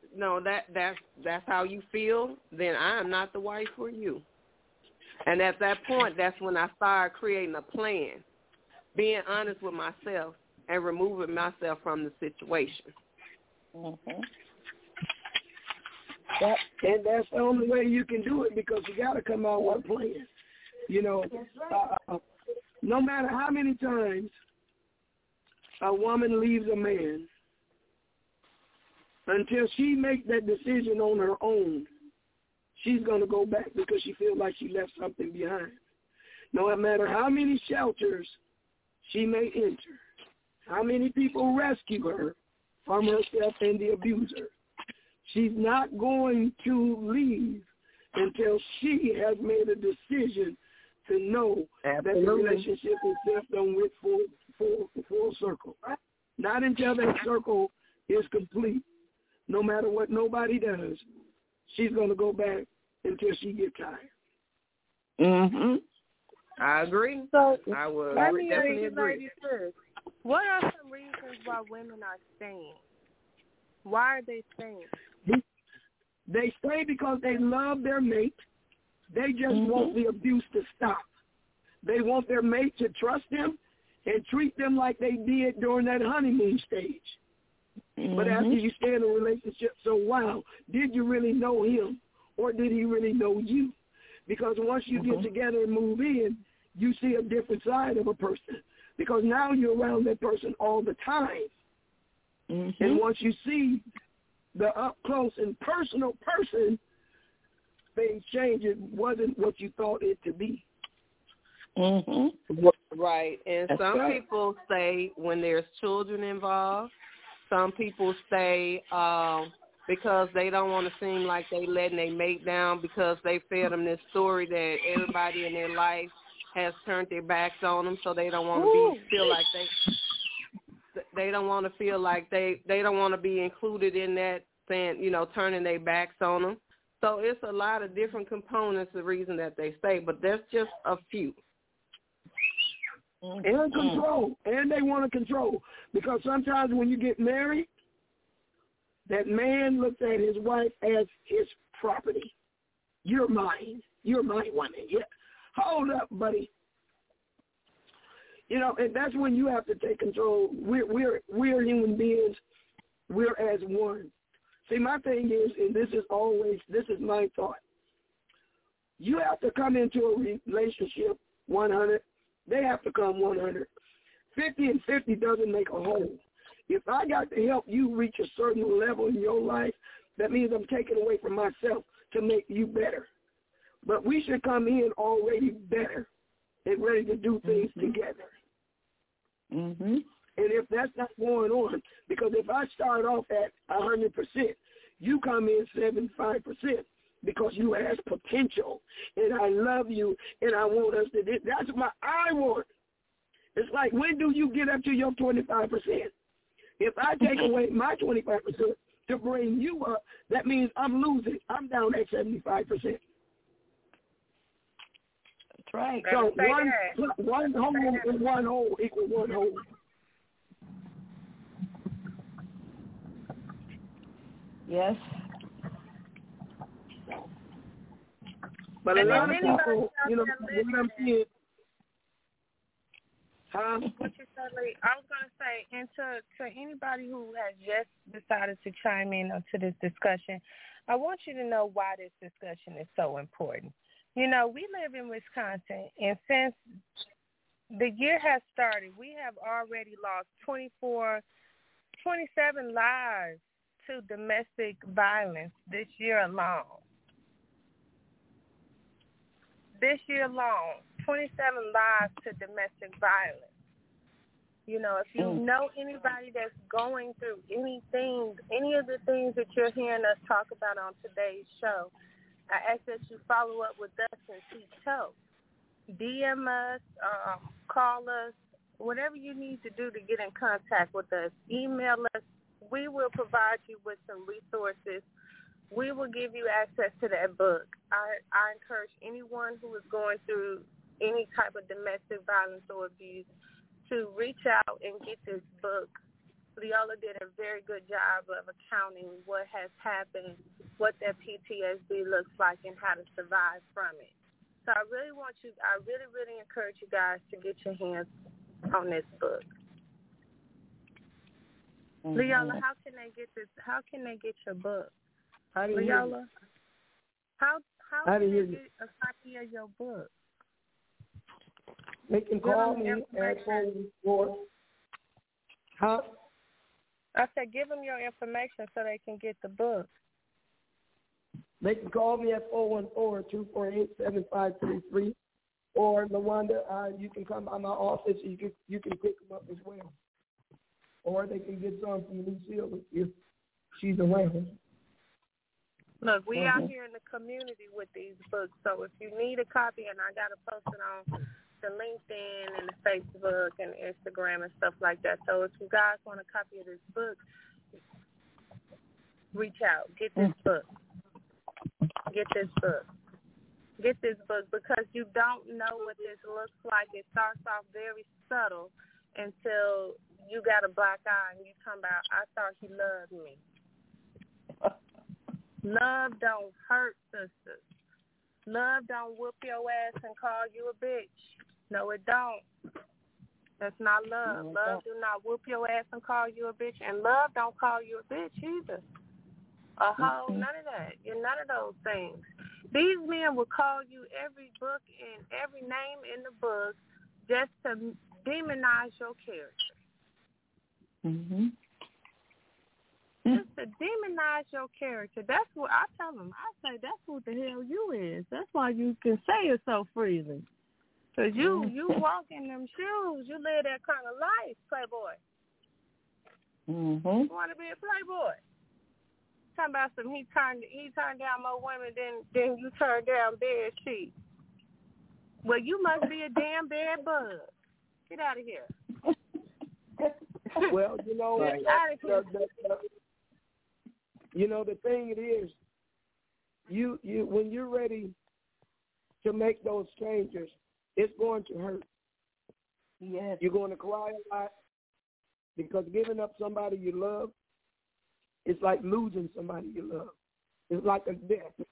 [SPEAKER 18] that's how you feel, then I am not the wife for you. And at that point, that's when I started creating a plan, being honest with myself, and removing myself from the situation.
[SPEAKER 16] And that's the only way you can do it, because you got to come out with a plan. No matter how many times a woman leaves a man, until she makes that decision on her own, she's going to go back, because she feels like she left something behind. No matter how many shelters she may enter, how many people rescue her from herself and the abuser, she's not going to leave until she has made a decision to know that the relationship is just done with full circle. Not until that circle is complete. No matter what nobody does, she's going to go back until she gets tired.
[SPEAKER 18] I agree.
[SPEAKER 17] So
[SPEAKER 18] I would
[SPEAKER 17] definitely
[SPEAKER 18] agree.
[SPEAKER 17] What are some reasons why women are staying? Why are they staying?
[SPEAKER 16] They stay because they love their mate. They just want the abuse to stop. They want their mate to trust them and treat them like they did during that honeymoon stage. But after you stay in a relationship so wow, did you really know him, or did he really know you? Because once you get together and move in, you see a different side of a person, because now you're around that person all the time. And once you see the up-close and personal person, things change. It wasn't what you thought it to be.
[SPEAKER 18] Right. And some people stay when there's children involved. Some people stay because they don't want to seem like they letting their mate down, because they fed them this story that everybody in their life has turned their backs on them, so they don't want to feel like they don't want to feel like they don't want to be included in that, saying, turning their backs on them. So it's a lot of different components, the reason that they stay, but there's just a few.
[SPEAKER 16] And control. And they want to control. Because sometimes when you get married, that man looks at his wife as his property. You're mine. You're my woman. Yeah. Hold up, buddy. You know, and that's when you have to take control. We're human beings. We're as one. See, my thing is, and this is my thought. You have to come into a relationship 100. They have to come 100. 50 and 50 doesn't make a whole. If I got to help you reach a certain level in your life, that means I'm taking away from myself to make you better. But we should come in already better and ready to do things together.
[SPEAKER 19] Mm-hmm.
[SPEAKER 16] And if that's not going on, because if I start off at 100%, you come in 75% because you have potential, and I love you, and I want us to do. That's what I want. It's like, when do you get up to your 25%? If I take away my 25% to bring you up, that means I'm losing. I'm down at 75%.
[SPEAKER 19] That's right.
[SPEAKER 16] So one whole and one whole equal one whole.
[SPEAKER 19] Yes.
[SPEAKER 16] But a lot of people, you know, what I'm seeing.
[SPEAKER 17] What you said, Lee, I was going to say, and to anybody who has just decided to chime in onto this discussion, I want you to know why this discussion is so important. You know, we live in Wisconsin, and since the year has started, we have already lost 27 lives to domestic violence this year alone. This year alone, 27 lives to domestic violence. You know, if you know anybody that's going through anything, any of the things that you're hearing us talk about on today's show, I ask that you follow up with us and seek help. DM us, call us, whatever you need to do to get in contact with us. Email us. We will provide you with some resources. We will give you access to that book. I encourage anyone who is going through any type of domestic violence or abuse to reach out and get this book. Leola did a very good job of accounting what has happened, what that PTSD looks like, and how to survive from it. So I really encourage you guys to get your hands on this book. Mm-hmm. Leola, how can they get this? How can they get your book? Leola, how can they get a copy of your book?
[SPEAKER 16] They can call me at 414. Huh?
[SPEAKER 17] I said, give them your information so they can get the book.
[SPEAKER 16] They can call me at 414-248-7533. Or, LaWanda, you can come by my office. You can pick them up as well. Or they can get some from Lucille if she's around.
[SPEAKER 17] Look, we out here in the community with these books. So if you need a copy, and I got to post it on the LinkedIn and the Facebook and Instagram and stuff like that. So if you guys want a copy of this book, reach out. Get this book. Get this book. Get this book, because you don't know what this looks like. It starts off very subtle until you got a black eye and you talking about, I thought he loved me. Love don't hurt, sisters. Love don't whoop your ass and call you a bitch. No, it don't. That's not love. Love do not whoop your ass and call you a bitch. And love don't call you a bitch either. A hoe, none of that. You're none of those things. These men will call you every book and every name in the book just to demonize your character.
[SPEAKER 19] Mm-hmm.
[SPEAKER 17] Just to demonize your character. That's what I tell them. I say that's what the hell you is. That's why you can say it so freely. Because you walk in them shoes. You live that kind of life, playboy.
[SPEAKER 19] Mm-hmm.
[SPEAKER 17] You want to be a playboy. Talking about some he turned down more women than you turned down bed sheets. Well, you must be a damn bad bug. Get out of here.
[SPEAKER 16] Well, you know,
[SPEAKER 17] get out of here.
[SPEAKER 16] You know, the thing it is, you when you're ready to make those changes, it's going to hurt.
[SPEAKER 19] Yes.
[SPEAKER 16] You're going to cry a lot because giving up somebody you love, it's like losing somebody you love. It's like a death.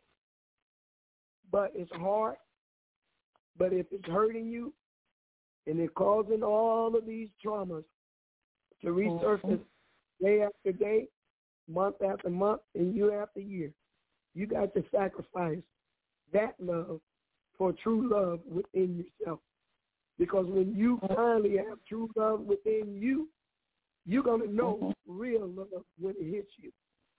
[SPEAKER 16] But it's hard. But if it's hurting you and it's causing all of these traumas to resurface day after day, month after month, and year after year, you got to sacrifice that love for true love within yourself. Because when you finally have true love within you, you're going to know real love when it hits you.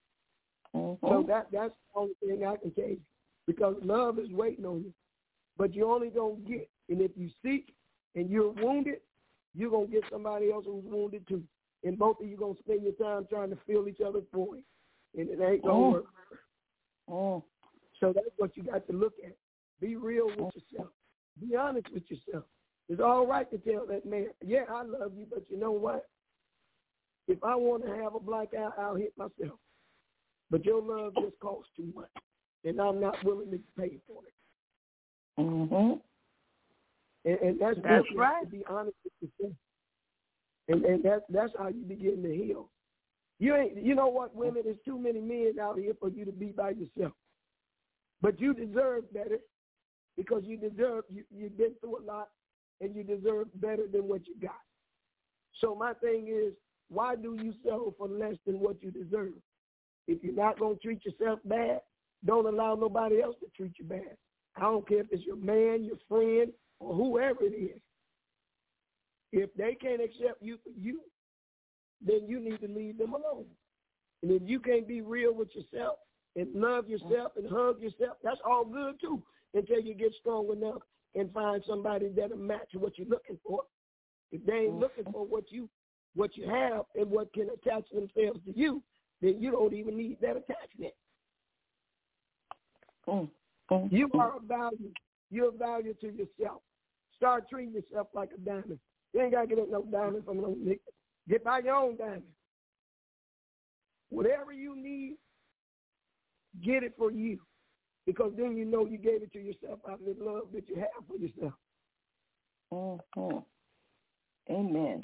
[SPEAKER 16] So that's the only thing I can tell you. Because love is waiting on you. But you only going to get. And if you seek and you're wounded, you're going to get somebody else who's wounded too. And both of you going to spend your time trying to fill each other's void. And it ain't going to work. So that's what you got to look at. Be real with yourself. Be honest with yourself. It's all right to tell that man, yeah, I love you, but you know what? If I want to have a black eye, I'll hit myself. But your love just costs too much, and I'm not willing to pay for it. And that's right. To be honest with yourself. And that's how you begin to heal. You know what, women? There's too many men out here for you to be by yourself. But you deserve better because you've been through a lot, and you deserve better than what you got. So my thing is, why do you settle for less than what you deserve? If you're not going to treat yourself bad, don't allow nobody else to treat you bad. I don't care if it's your man, your friend, or whoever it is. If they can't accept you for you, then you need to leave them alone. And if you can't be real with yourself and love yourself and hug yourself, that's all good too, until you get strong enough and find somebody that'll match what you're looking for. If they ain't looking for what you have and what can attach themselves to you, then you don't even need that attachment. You are a value. You're a value to yourself. Start treating yourself like a diamond. You ain't got to get no diamond from no nigga. Get by your own diamond. Whatever you need, get it for you. Because then you know you gave it to yourself out of the love that you have for yourself.
[SPEAKER 19] Amen.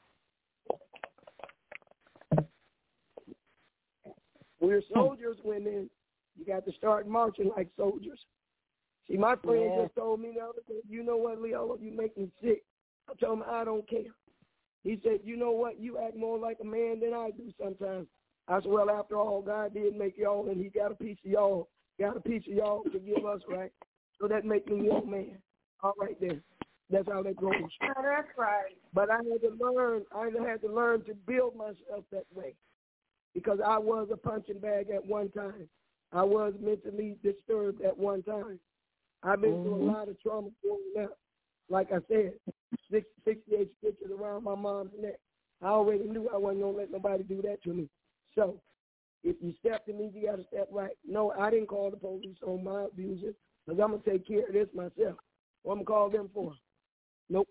[SPEAKER 16] We're soldiers, women. You got to start marching like soldiers. See, my friend just told me the other day, you know what, Leo, you make me sick. I told him I don't care. He said, you know what, you act more like a man than I do sometimes. I said, well, after all, God did make y'all, and he got a piece of y'all. Got a piece of y'all to give us, right? So that make me your man. All right then. That's how that goes.
[SPEAKER 17] That's right.
[SPEAKER 16] But I had to learn to build myself that way. Because I was a punching bag at one time. I was mentally disturbed at one time. I've been through a lot of trauma growing up. Like I said, 68 stitches around my mom's neck. I already knew I wasn't going to let nobody do that to me. So if you step to me, you got to step right. No, I didn't call the police on my abuser because I'm going to take care of this myself. What I'm going to call them for? Nope.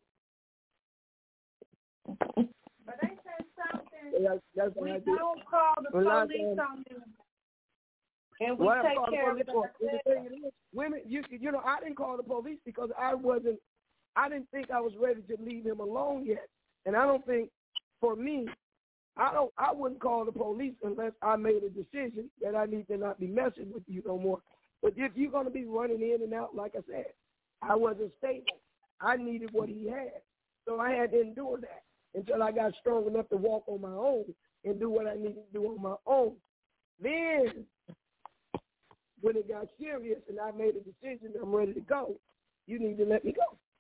[SPEAKER 17] But they said something.
[SPEAKER 16] That's
[SPEAKER 17] we
[SPEAKER 16] what I do.
[SPEAKER 17] Don't call the police on them. And we take care of it.
[SPEAKER 16] The thing is, women, you know, I didn't call the police because I didn't think I was ready to leave him alone yet. And I don't think, for me, I wouldn't call the police unless I made a decision that I need to not be messing with you no more. But if you're going to be running in and out, like I said, I wasn't stable. I needed what he had. So I had to endure that until I got strong enough to walk on my own and do what I needed to do on my own. Then, when it got serious and I made a decision I'm ready to go, you need to let me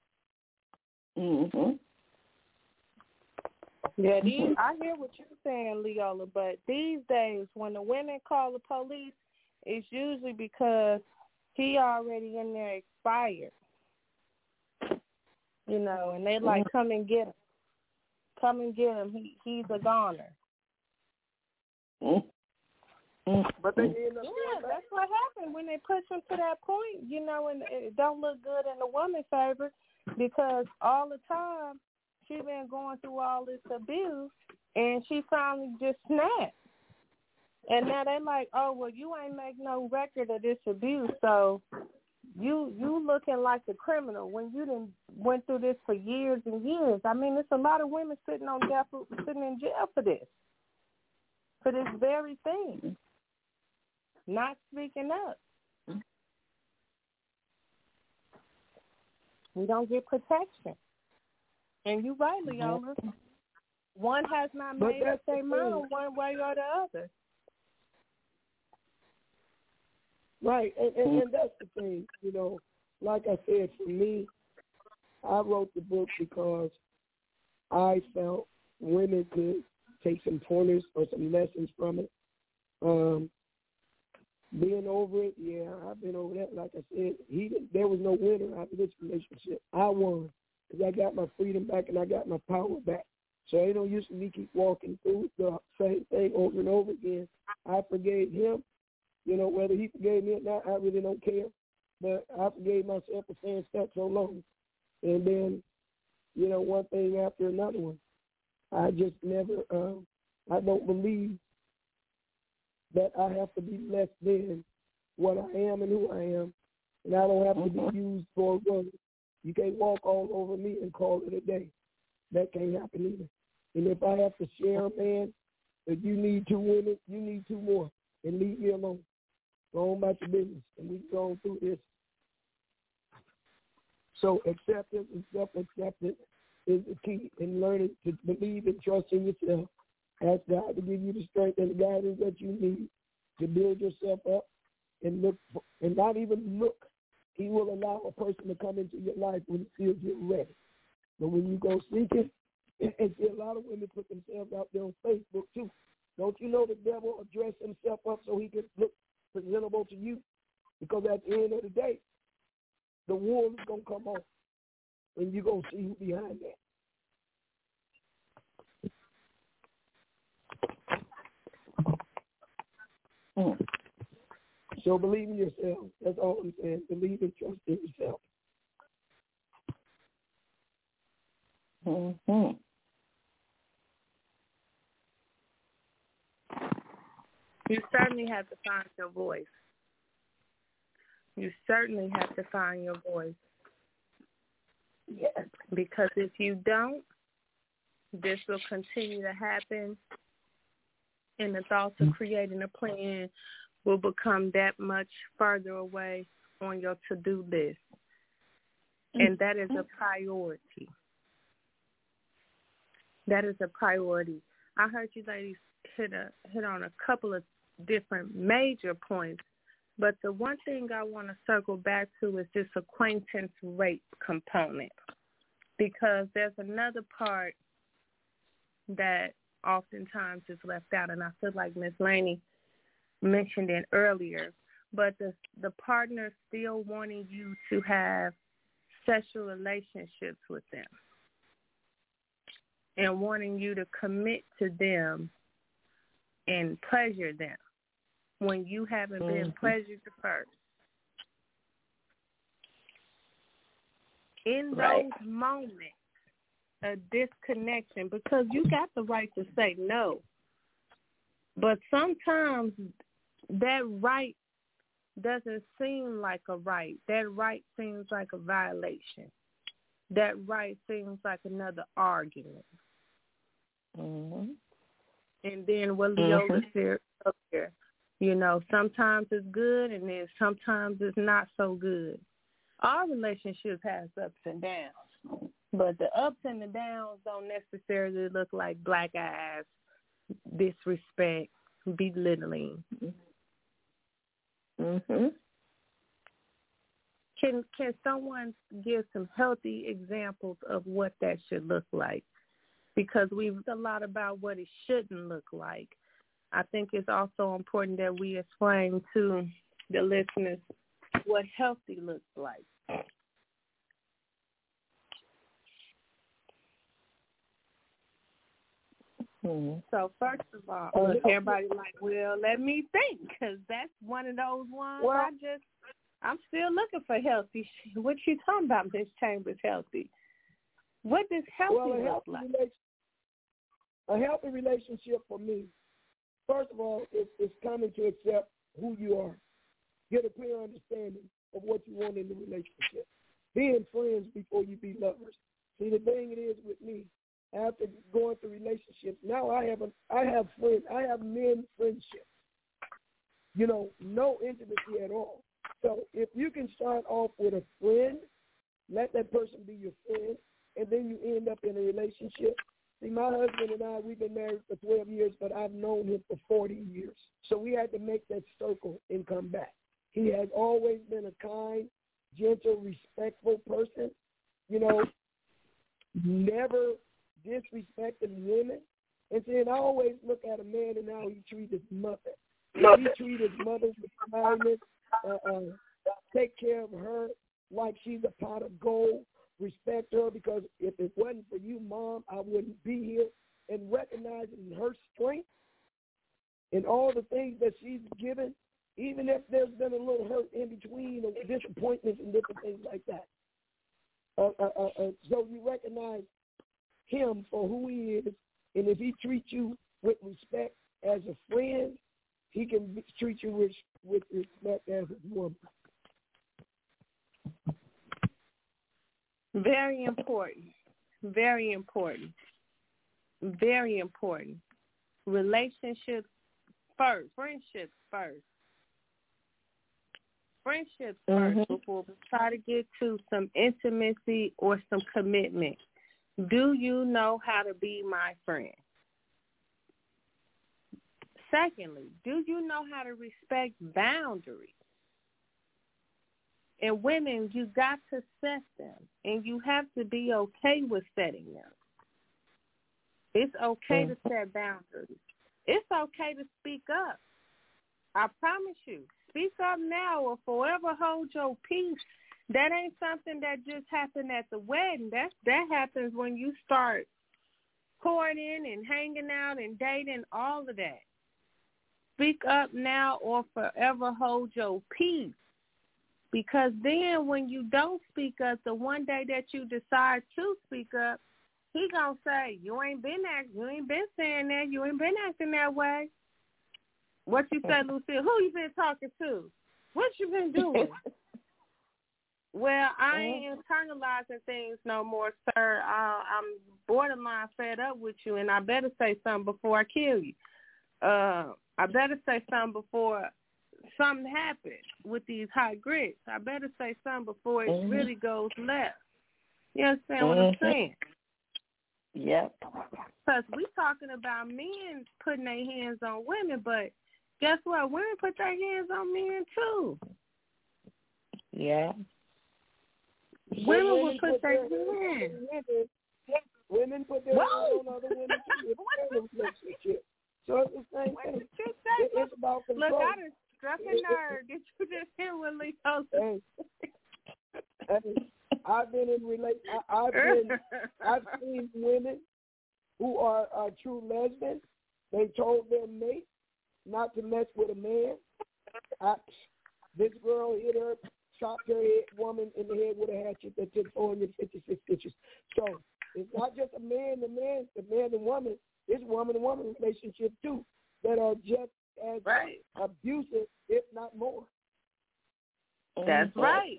[SPEAKER 16] go.
[SPEAKER 17] Yeah, I hear what you're saying, Leola, but these days when the women call the police, it's usually because he already in there expired. You know, and they like, come and get him. Come and get him. He's a goner.
[SPEAKER 16] But they end up
[SPEAKER 17] that's what happened when they push him to that point, you know, and it don't look good in the woman's favor because all the time she been going through all this abuse and she finally just snapped. And now they're like, oh, well, you ain't make no record of this abuse, so you looking like a criminal when you done went through this for years and years. I mean, there's a lot of women sitting in jail for this very thing, not speaking up. We don't get protection. And you're right, Leola. One has not made up their mind one way or the other.
[SPEAKER 16] Right, and that's the thing, you know. Like I said, for me, I wrote the book because I felt women could take some pointers or some lessons from it. Being over it, yeah, I've been over that. Like I said, there was no winner out of this relationship. I won because I got my freedom back and I got my power back. So ain't no use for me keep walking through the same thing over and over again. I forgave him. You know, whether he forgave me or not, I really don't care. But I forgave myself for saying stuff so long. And then, you know, one thing after another one. I just never, I don't believe that I have to be less than what I am and who I am. And I don't have to be used for a word. You can't walk all over me and call it a day. That can't happen either. And if I have to share a man, if you need 2 women, you need 2 more. And leave me alone. Go on about your business. And we've gone through this. So acceptance and self-acceptance is the key in learning to believe and trust in yourself. Ask God to give you the strength and the guidance that you need to build yourself up and look for, and not even look. He will allow a person to come into your life when he feels you're ready. But when you go seeking, and see a lot of women put themselves out there on Facebook too. Don't you know the devil will dress himself up so he can look presentable to you? Because at the end of the day, the wool is going to come off, and you're going to see who's behind that. So believe in yourself. That's all I'm saying. Believe and trust in yourself.
[SPEAKER 17] You certainly have to find your voice. You certainly have to find your voice. Yes. Because if you don't, this will continue to happen, and the thoughts of creating a plan will become that much further away on your to-do list. And that is a priority. That is a priority. I heard you ladies hit on a couple of different major points, but the one thing I want to circle back to is this acquaintance rape component, because there's another part that oftentimes is left out, and I feel like Ms. Laney mentioned it earlier, but the partner still wanting you to have sexual relationships with them and wanting you to commit to them and pleasure them when you haven't been pleasured first. In those moments, a disconnection, because you got the right to say no, but sometimes that right doesn't seem like a right. That right seems like a violation. That right seems like another argument. And then what Leola said up there, you know, sometimes it's good and then sometimes it's not so good. Our relationship has ups and downs, but the ups and the downs don't necessarily look like black eyes, disrespect, belittling. Can someone give some healthy examples of what that should look like? Because we've talked a lot about what it shouldn't look like. I think it's also important that we explain to the listeners what healthy looks like. So first of all, everybody like, well, let me think, because that's one of those ones. Well, I'm still looking for healthy. What you talking about, Ms. Chambers? Healthy? What does healthy look like?
[SPEAKER 16] A healthy relationship for me first of all, it's coming to accept who you are. Get a clear understanding of what you want in the relationship. Being friends before you be lovers. See, the thing it is with me, after going through relationships, now I have friends. I have men friendships. You know, no intimacy at all. So if you can start off with a friend, let that person be your friend, and then you end up in a relationship. See, my husband and I, we've been married for 12 years, but I've known him for 40 years. So we had to make that circle and come back. He has always been a kind, gentle, respectful person, you know, never disrespecting women. And then I always look at a man and how he treats his mother. He treats his mother with kindness, take care of her like she's a pot of gold, respect her, because if it wasn't for you, Mom, I wouldn't be here, and recognizing her strength and all the things that she's given, even if there's been a little hurt in between or disappointments and different things like that. So you recognize him for who he is, and if he treats you with respect as a friend, he can treat you with respect as a woman.
[SPEAKER 17] Very important. Very important. Very important. Relationships first. Friendships first. Friendships first before we try to get to some intimacy or some commitment. Do you know how to be my friend? Secondly, do you know how to respect boundaries? And women, you got to set them, and you have to be okay with setting them. It's okay to set boundaries. It's okay to speak up. I promise you, speak up now or forever hold your peace. That ain't something that just happened at the wedding. That happens when you start courting and hanging out and dating, all of that. Speak up now or forever hold your peace. Because then when you don't speak up, the one day that you decide to speak up, he gonna say, you ain't been saying that, you ain't been acting that way. What you say, Lucille? Who you been talking to? What you been doing? Well, I ain't internalizing things no more, sir. I'm borderline fed up with you, and I better say something before I kill you. I better say something before something happens with these hot grits. I better say something before it really goes left. You understand what I'm saying?
[SPEAKER 19] Yep.
[SPEAKER 17] Because we talking about men putting their hands on women, but guess what? Women put their hands on men too.
[SPEAKER 19] Yeah.
[SPEAKER 17] Women will put their hands.
[SPEAKER 16] Women put their hands on other women too. So it's the same thing. It's about control.
[SPEAKER 17] Look, I just struck a nerve. Did you just hear what Leo said?
[SPEAKER 16] I've been in I've seen women who are true lesbians. They told their mate not to mess with a man. This girl hit her, chopped her woman in the head with a hatchet that took 456 stitches. So it's not just a man and woman. It's woman and woman relationship too that are just as abusive, if not more.
[SPEAKER 17] That's right.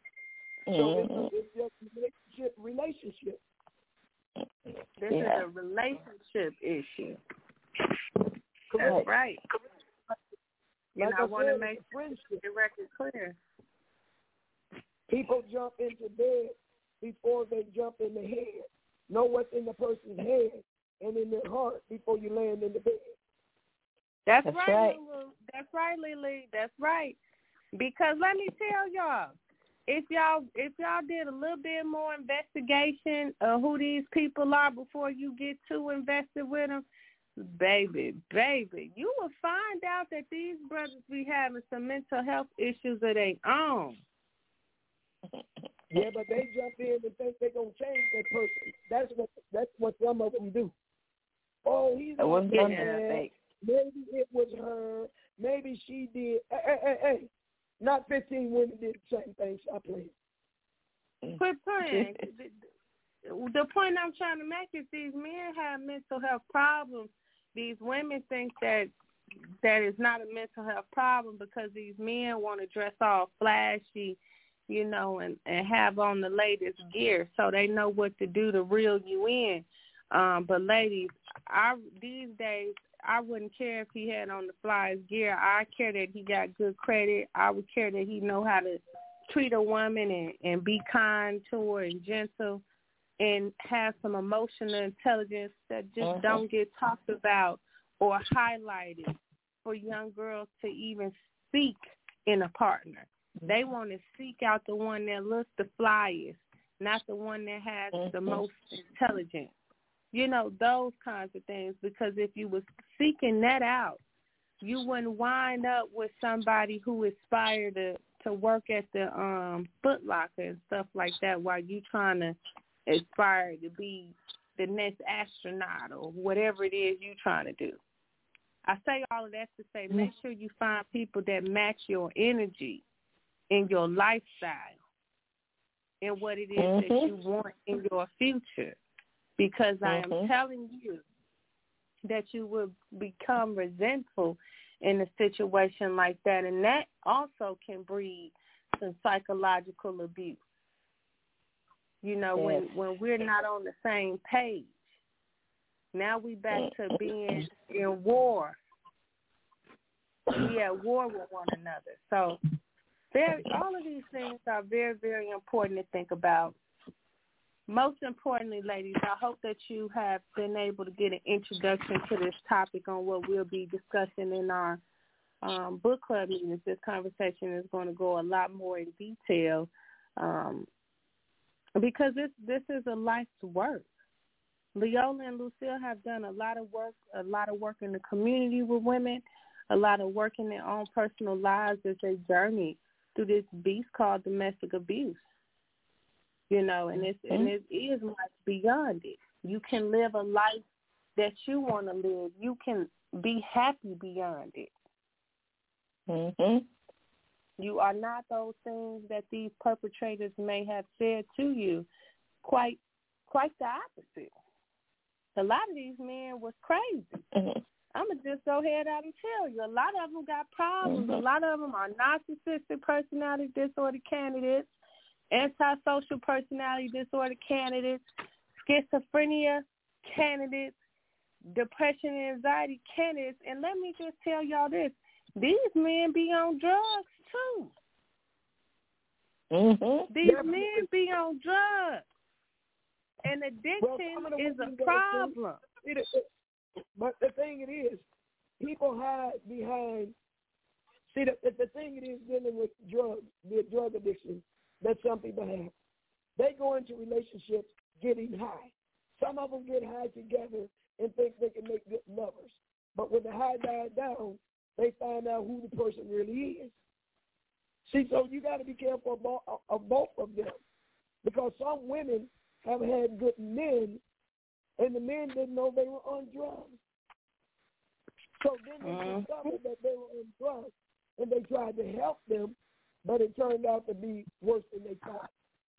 [SPEAKER 16] So it's just relationship.
[SPEAKER 17] This is a relationship issue. That's right. And I want to make the record clear.
[SPEAKER 16] People jump into bed before they jump in the head. Know what's in the person's head and in their heart before you land in the bed.
[SPEAKER 17] That's right, Lulu. That's right, Lily. That's right. Because let me tell y'all, if y'all did a little bit more investigation of who these people are before you get too invested with them, baby, you will find out that these brothers be having some mental health issues of their own.
[SPEAKER 16] Yeah, but they jump in and think they're gonna change that person. That's what some of them do. Oh, he's not bad. Maybe it was her. Maybe she did. Hey. Not 15 women did the same thing. Stop playing.
[SPEAKER 17] Quit playing. The point I'm trying to make is these men have mental health problems. These women think that that it's not a mental health problem because these men want to dress all flashy, you know, and have on the latest gear so they know what to do to reel you in. But ladies, these days, I wouldn't care if he had on the flyest gear. I care that he got good credit. I would care that he know how to treat a woman and be kind to her and gentle and have some emotional intelligence that just don't get talked about or highlighted for young girls to even seek in a partner. They want to seek out the one that looks the flyest, not the one that has the most intelligence. You know, those kinds of things, because if you was seeking that out, you wouldn't wind up with somebody who aspired to work at the Foot Locker and stuff like that while you trying to aspire to be the next astronaut or whatever it is you're trying to do. I say all of that to say make sure you find people that match your energy and your lifestyle and what it is that you want in your future. Because I am telling you that you will become resentful in a situation like that. And that also can breed some psychological abuse. You know, when we're not on the same page. Now we back to being in war. We at war with one another. So all of these things are very, very important to think about. Most importantly, ladies, I hope that you have been able to get an introduction to this topic on what we'll be discussing in our book club meetings. This conversation is going to go a lot more in detail because this is a life's work. Leola and Lucille have done a lot of work in the community with women, a lot of work in their own personal lives as they journey through this beast called domestic abuse. You know, and it is much beyond it. You can live a life that you want to live. You can be happy beyond it. You are not those things that these perpetrators may have said to you. Quite the opposite. A lot of these men was crazy. I'm going to just go ahead out and tell you. A lot of them got problems. A lot of them are narcissistic personality disorder candidates, antisocial personality disorder candidates, schizophrenia candidates, depression and anxiety candidates. And let me just tell y'all this. These men be on drugs, too. These men be on drugs. And addiction is a problem.
[SPEAKER 16] But the thing it is, people hide behind. See, the thing it is dealing with drugs, the drug addiction that some people have. They go into relationships getting high. Some of them get high together and think they can make good lovers. But when the high dies down, they find out who the person really is. See, so you got to be careful of both of them. Because some women have had good men, and the men didn't know they were on drugs. So then they discovered that they were on drugs, and they tried to help them, but it turned out to be worse than they thought.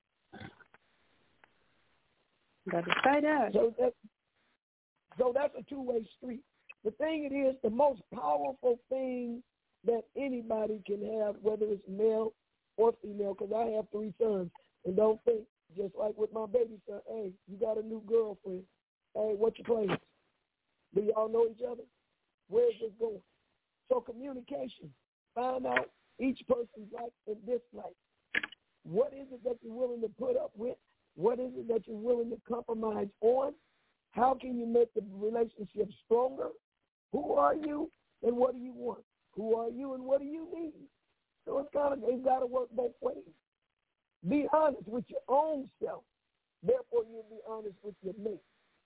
[SPEAKER 17] Better say that.
[SPEAKER 16] So that's a two-way street. The thing it is, the most powerful thing that anybody can have, whether it's male or female, because I have 3 sons, and don't think, just like with my baby son, hey, you got a new girlfriend. Hey, what's your plans? Do y'all know each other? Where's this going? So communication. Find out each person's like and dislike. What is it that you're willing to put up with? What is it that you're willing to compromise on? How can you make the relationship stronger? Who are you and what do you want? Who are you and what do you need? So it's got to work both ways. Be honest with your own self. Therefore, you'll be honest with your mate.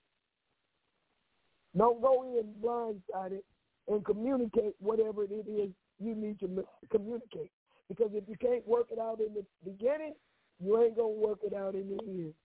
[SPEAKER 16] Don't go in blindsided and communicate whatever it is you need to communicate. Because if you can't work it out in the beginning, you ain't going to work it out in the end.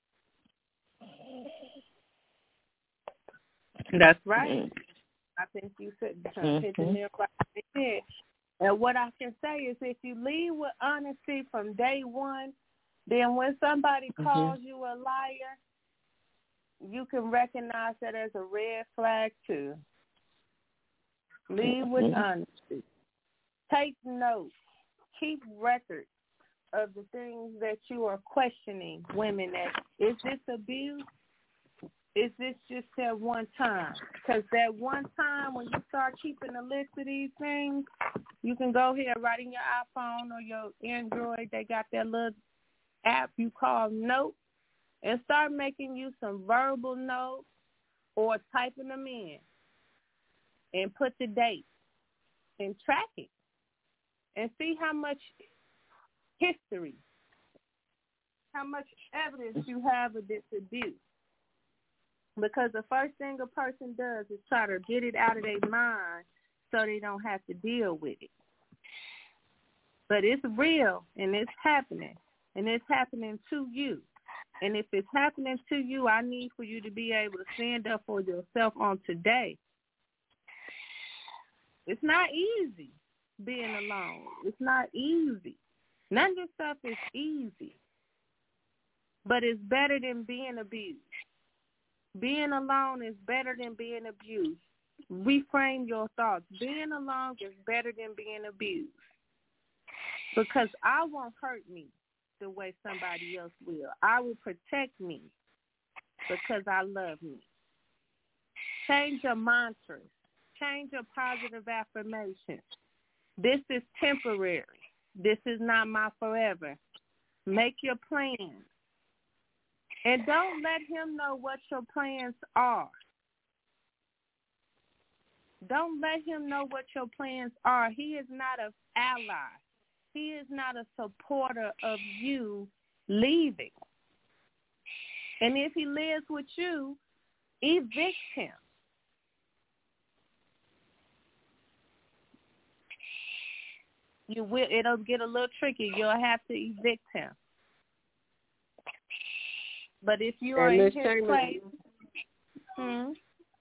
[SPEAKER 17] That's right. I think you said hit the nail right on the head. And what I can say is if you lead with honesty from day one, then when somebody calls you a liar, you can recognize that as a red flag too. Lead with honesty. Take notes. Keep records of the things that you are questioning women at. Is this abuse? Is this just that one time? Because that one time when you start keeping a list of these things, you can go ahead, right in your iPhone or your Android. They got that little app you call Note, and start making you some verbal notes or typing them in and put the date and track it and see how much history, how much evidence you have of this abuse. Because the first thing a person does is try to get it out of their mind so they don't have to deal with it. But it's real, and it's happening, and it's happening to you. And if it's happening to you, I need for you to be able to stand up for yourself on today. It's not easy being alone. It's not easy. None of this stuff is easy. But it's better than being abused. Being alone is better than being abused. Reframe your thoughts. Being alone is better than being abused. Because I won't hurt me the way somebody else will. I will protect me because I love me. Change your mantras. Change your positive affirmations. This is temporary. This is not my forever. Make your plans. And don't let him know what your plans are. Don't let him know what your plans are. He is not an ally. He is not a supporter of you leaving. And if he lives with you, evict him. You will. It'll get a little tricky. You'll have to evict him. But if you are in his place,
[SPEAKER 18] can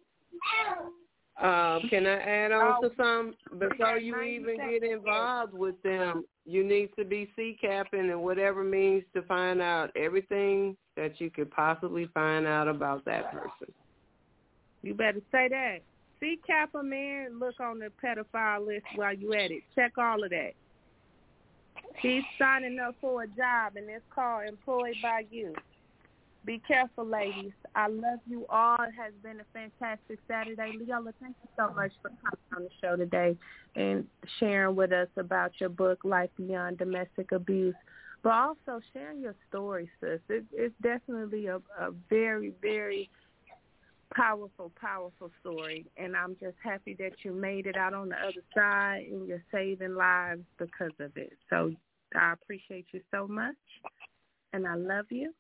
[SPEAKER 18] I add on to some? Before you even get involved with them, you need to be C-capping in whatever means to find out everything that you could possibly find out about that person.
[SPEAKER 17] You better say that. C-cap a man, look on the pedophile list while you at it. Check all of that. He's signing up for a job, and it's called employed by you. Be careful, ladies. I love you all. It has been a fantastic Saturday. Leola, thank you so much for coming on the show today and sharing with us about your book, Life Beyond Domestic Abuse, but also sharing your story, sis. It's definitely a very, very powerful, powerful story, and I'm just happy that you made it out on the other side and you're saving lives because of it. So I appreciate you so much, and I love you.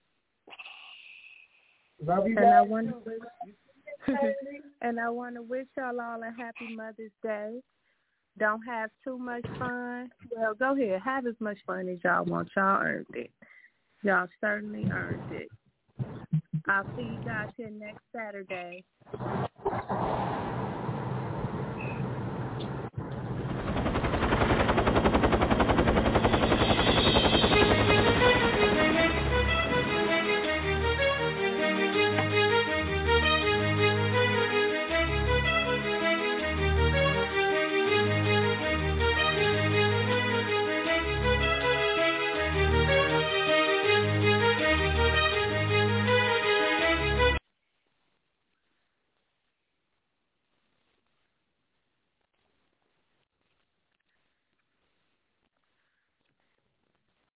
[SPEAKER 16] Love you,
[SPEAKER 17] and I want to wish y'all all a happy Mother's Day. Don't have too much fun. Well, go ahead, have as much fun as y'all want. Y'all earned it. Y'all certainly earned it. I'll see you guys here next Saturday.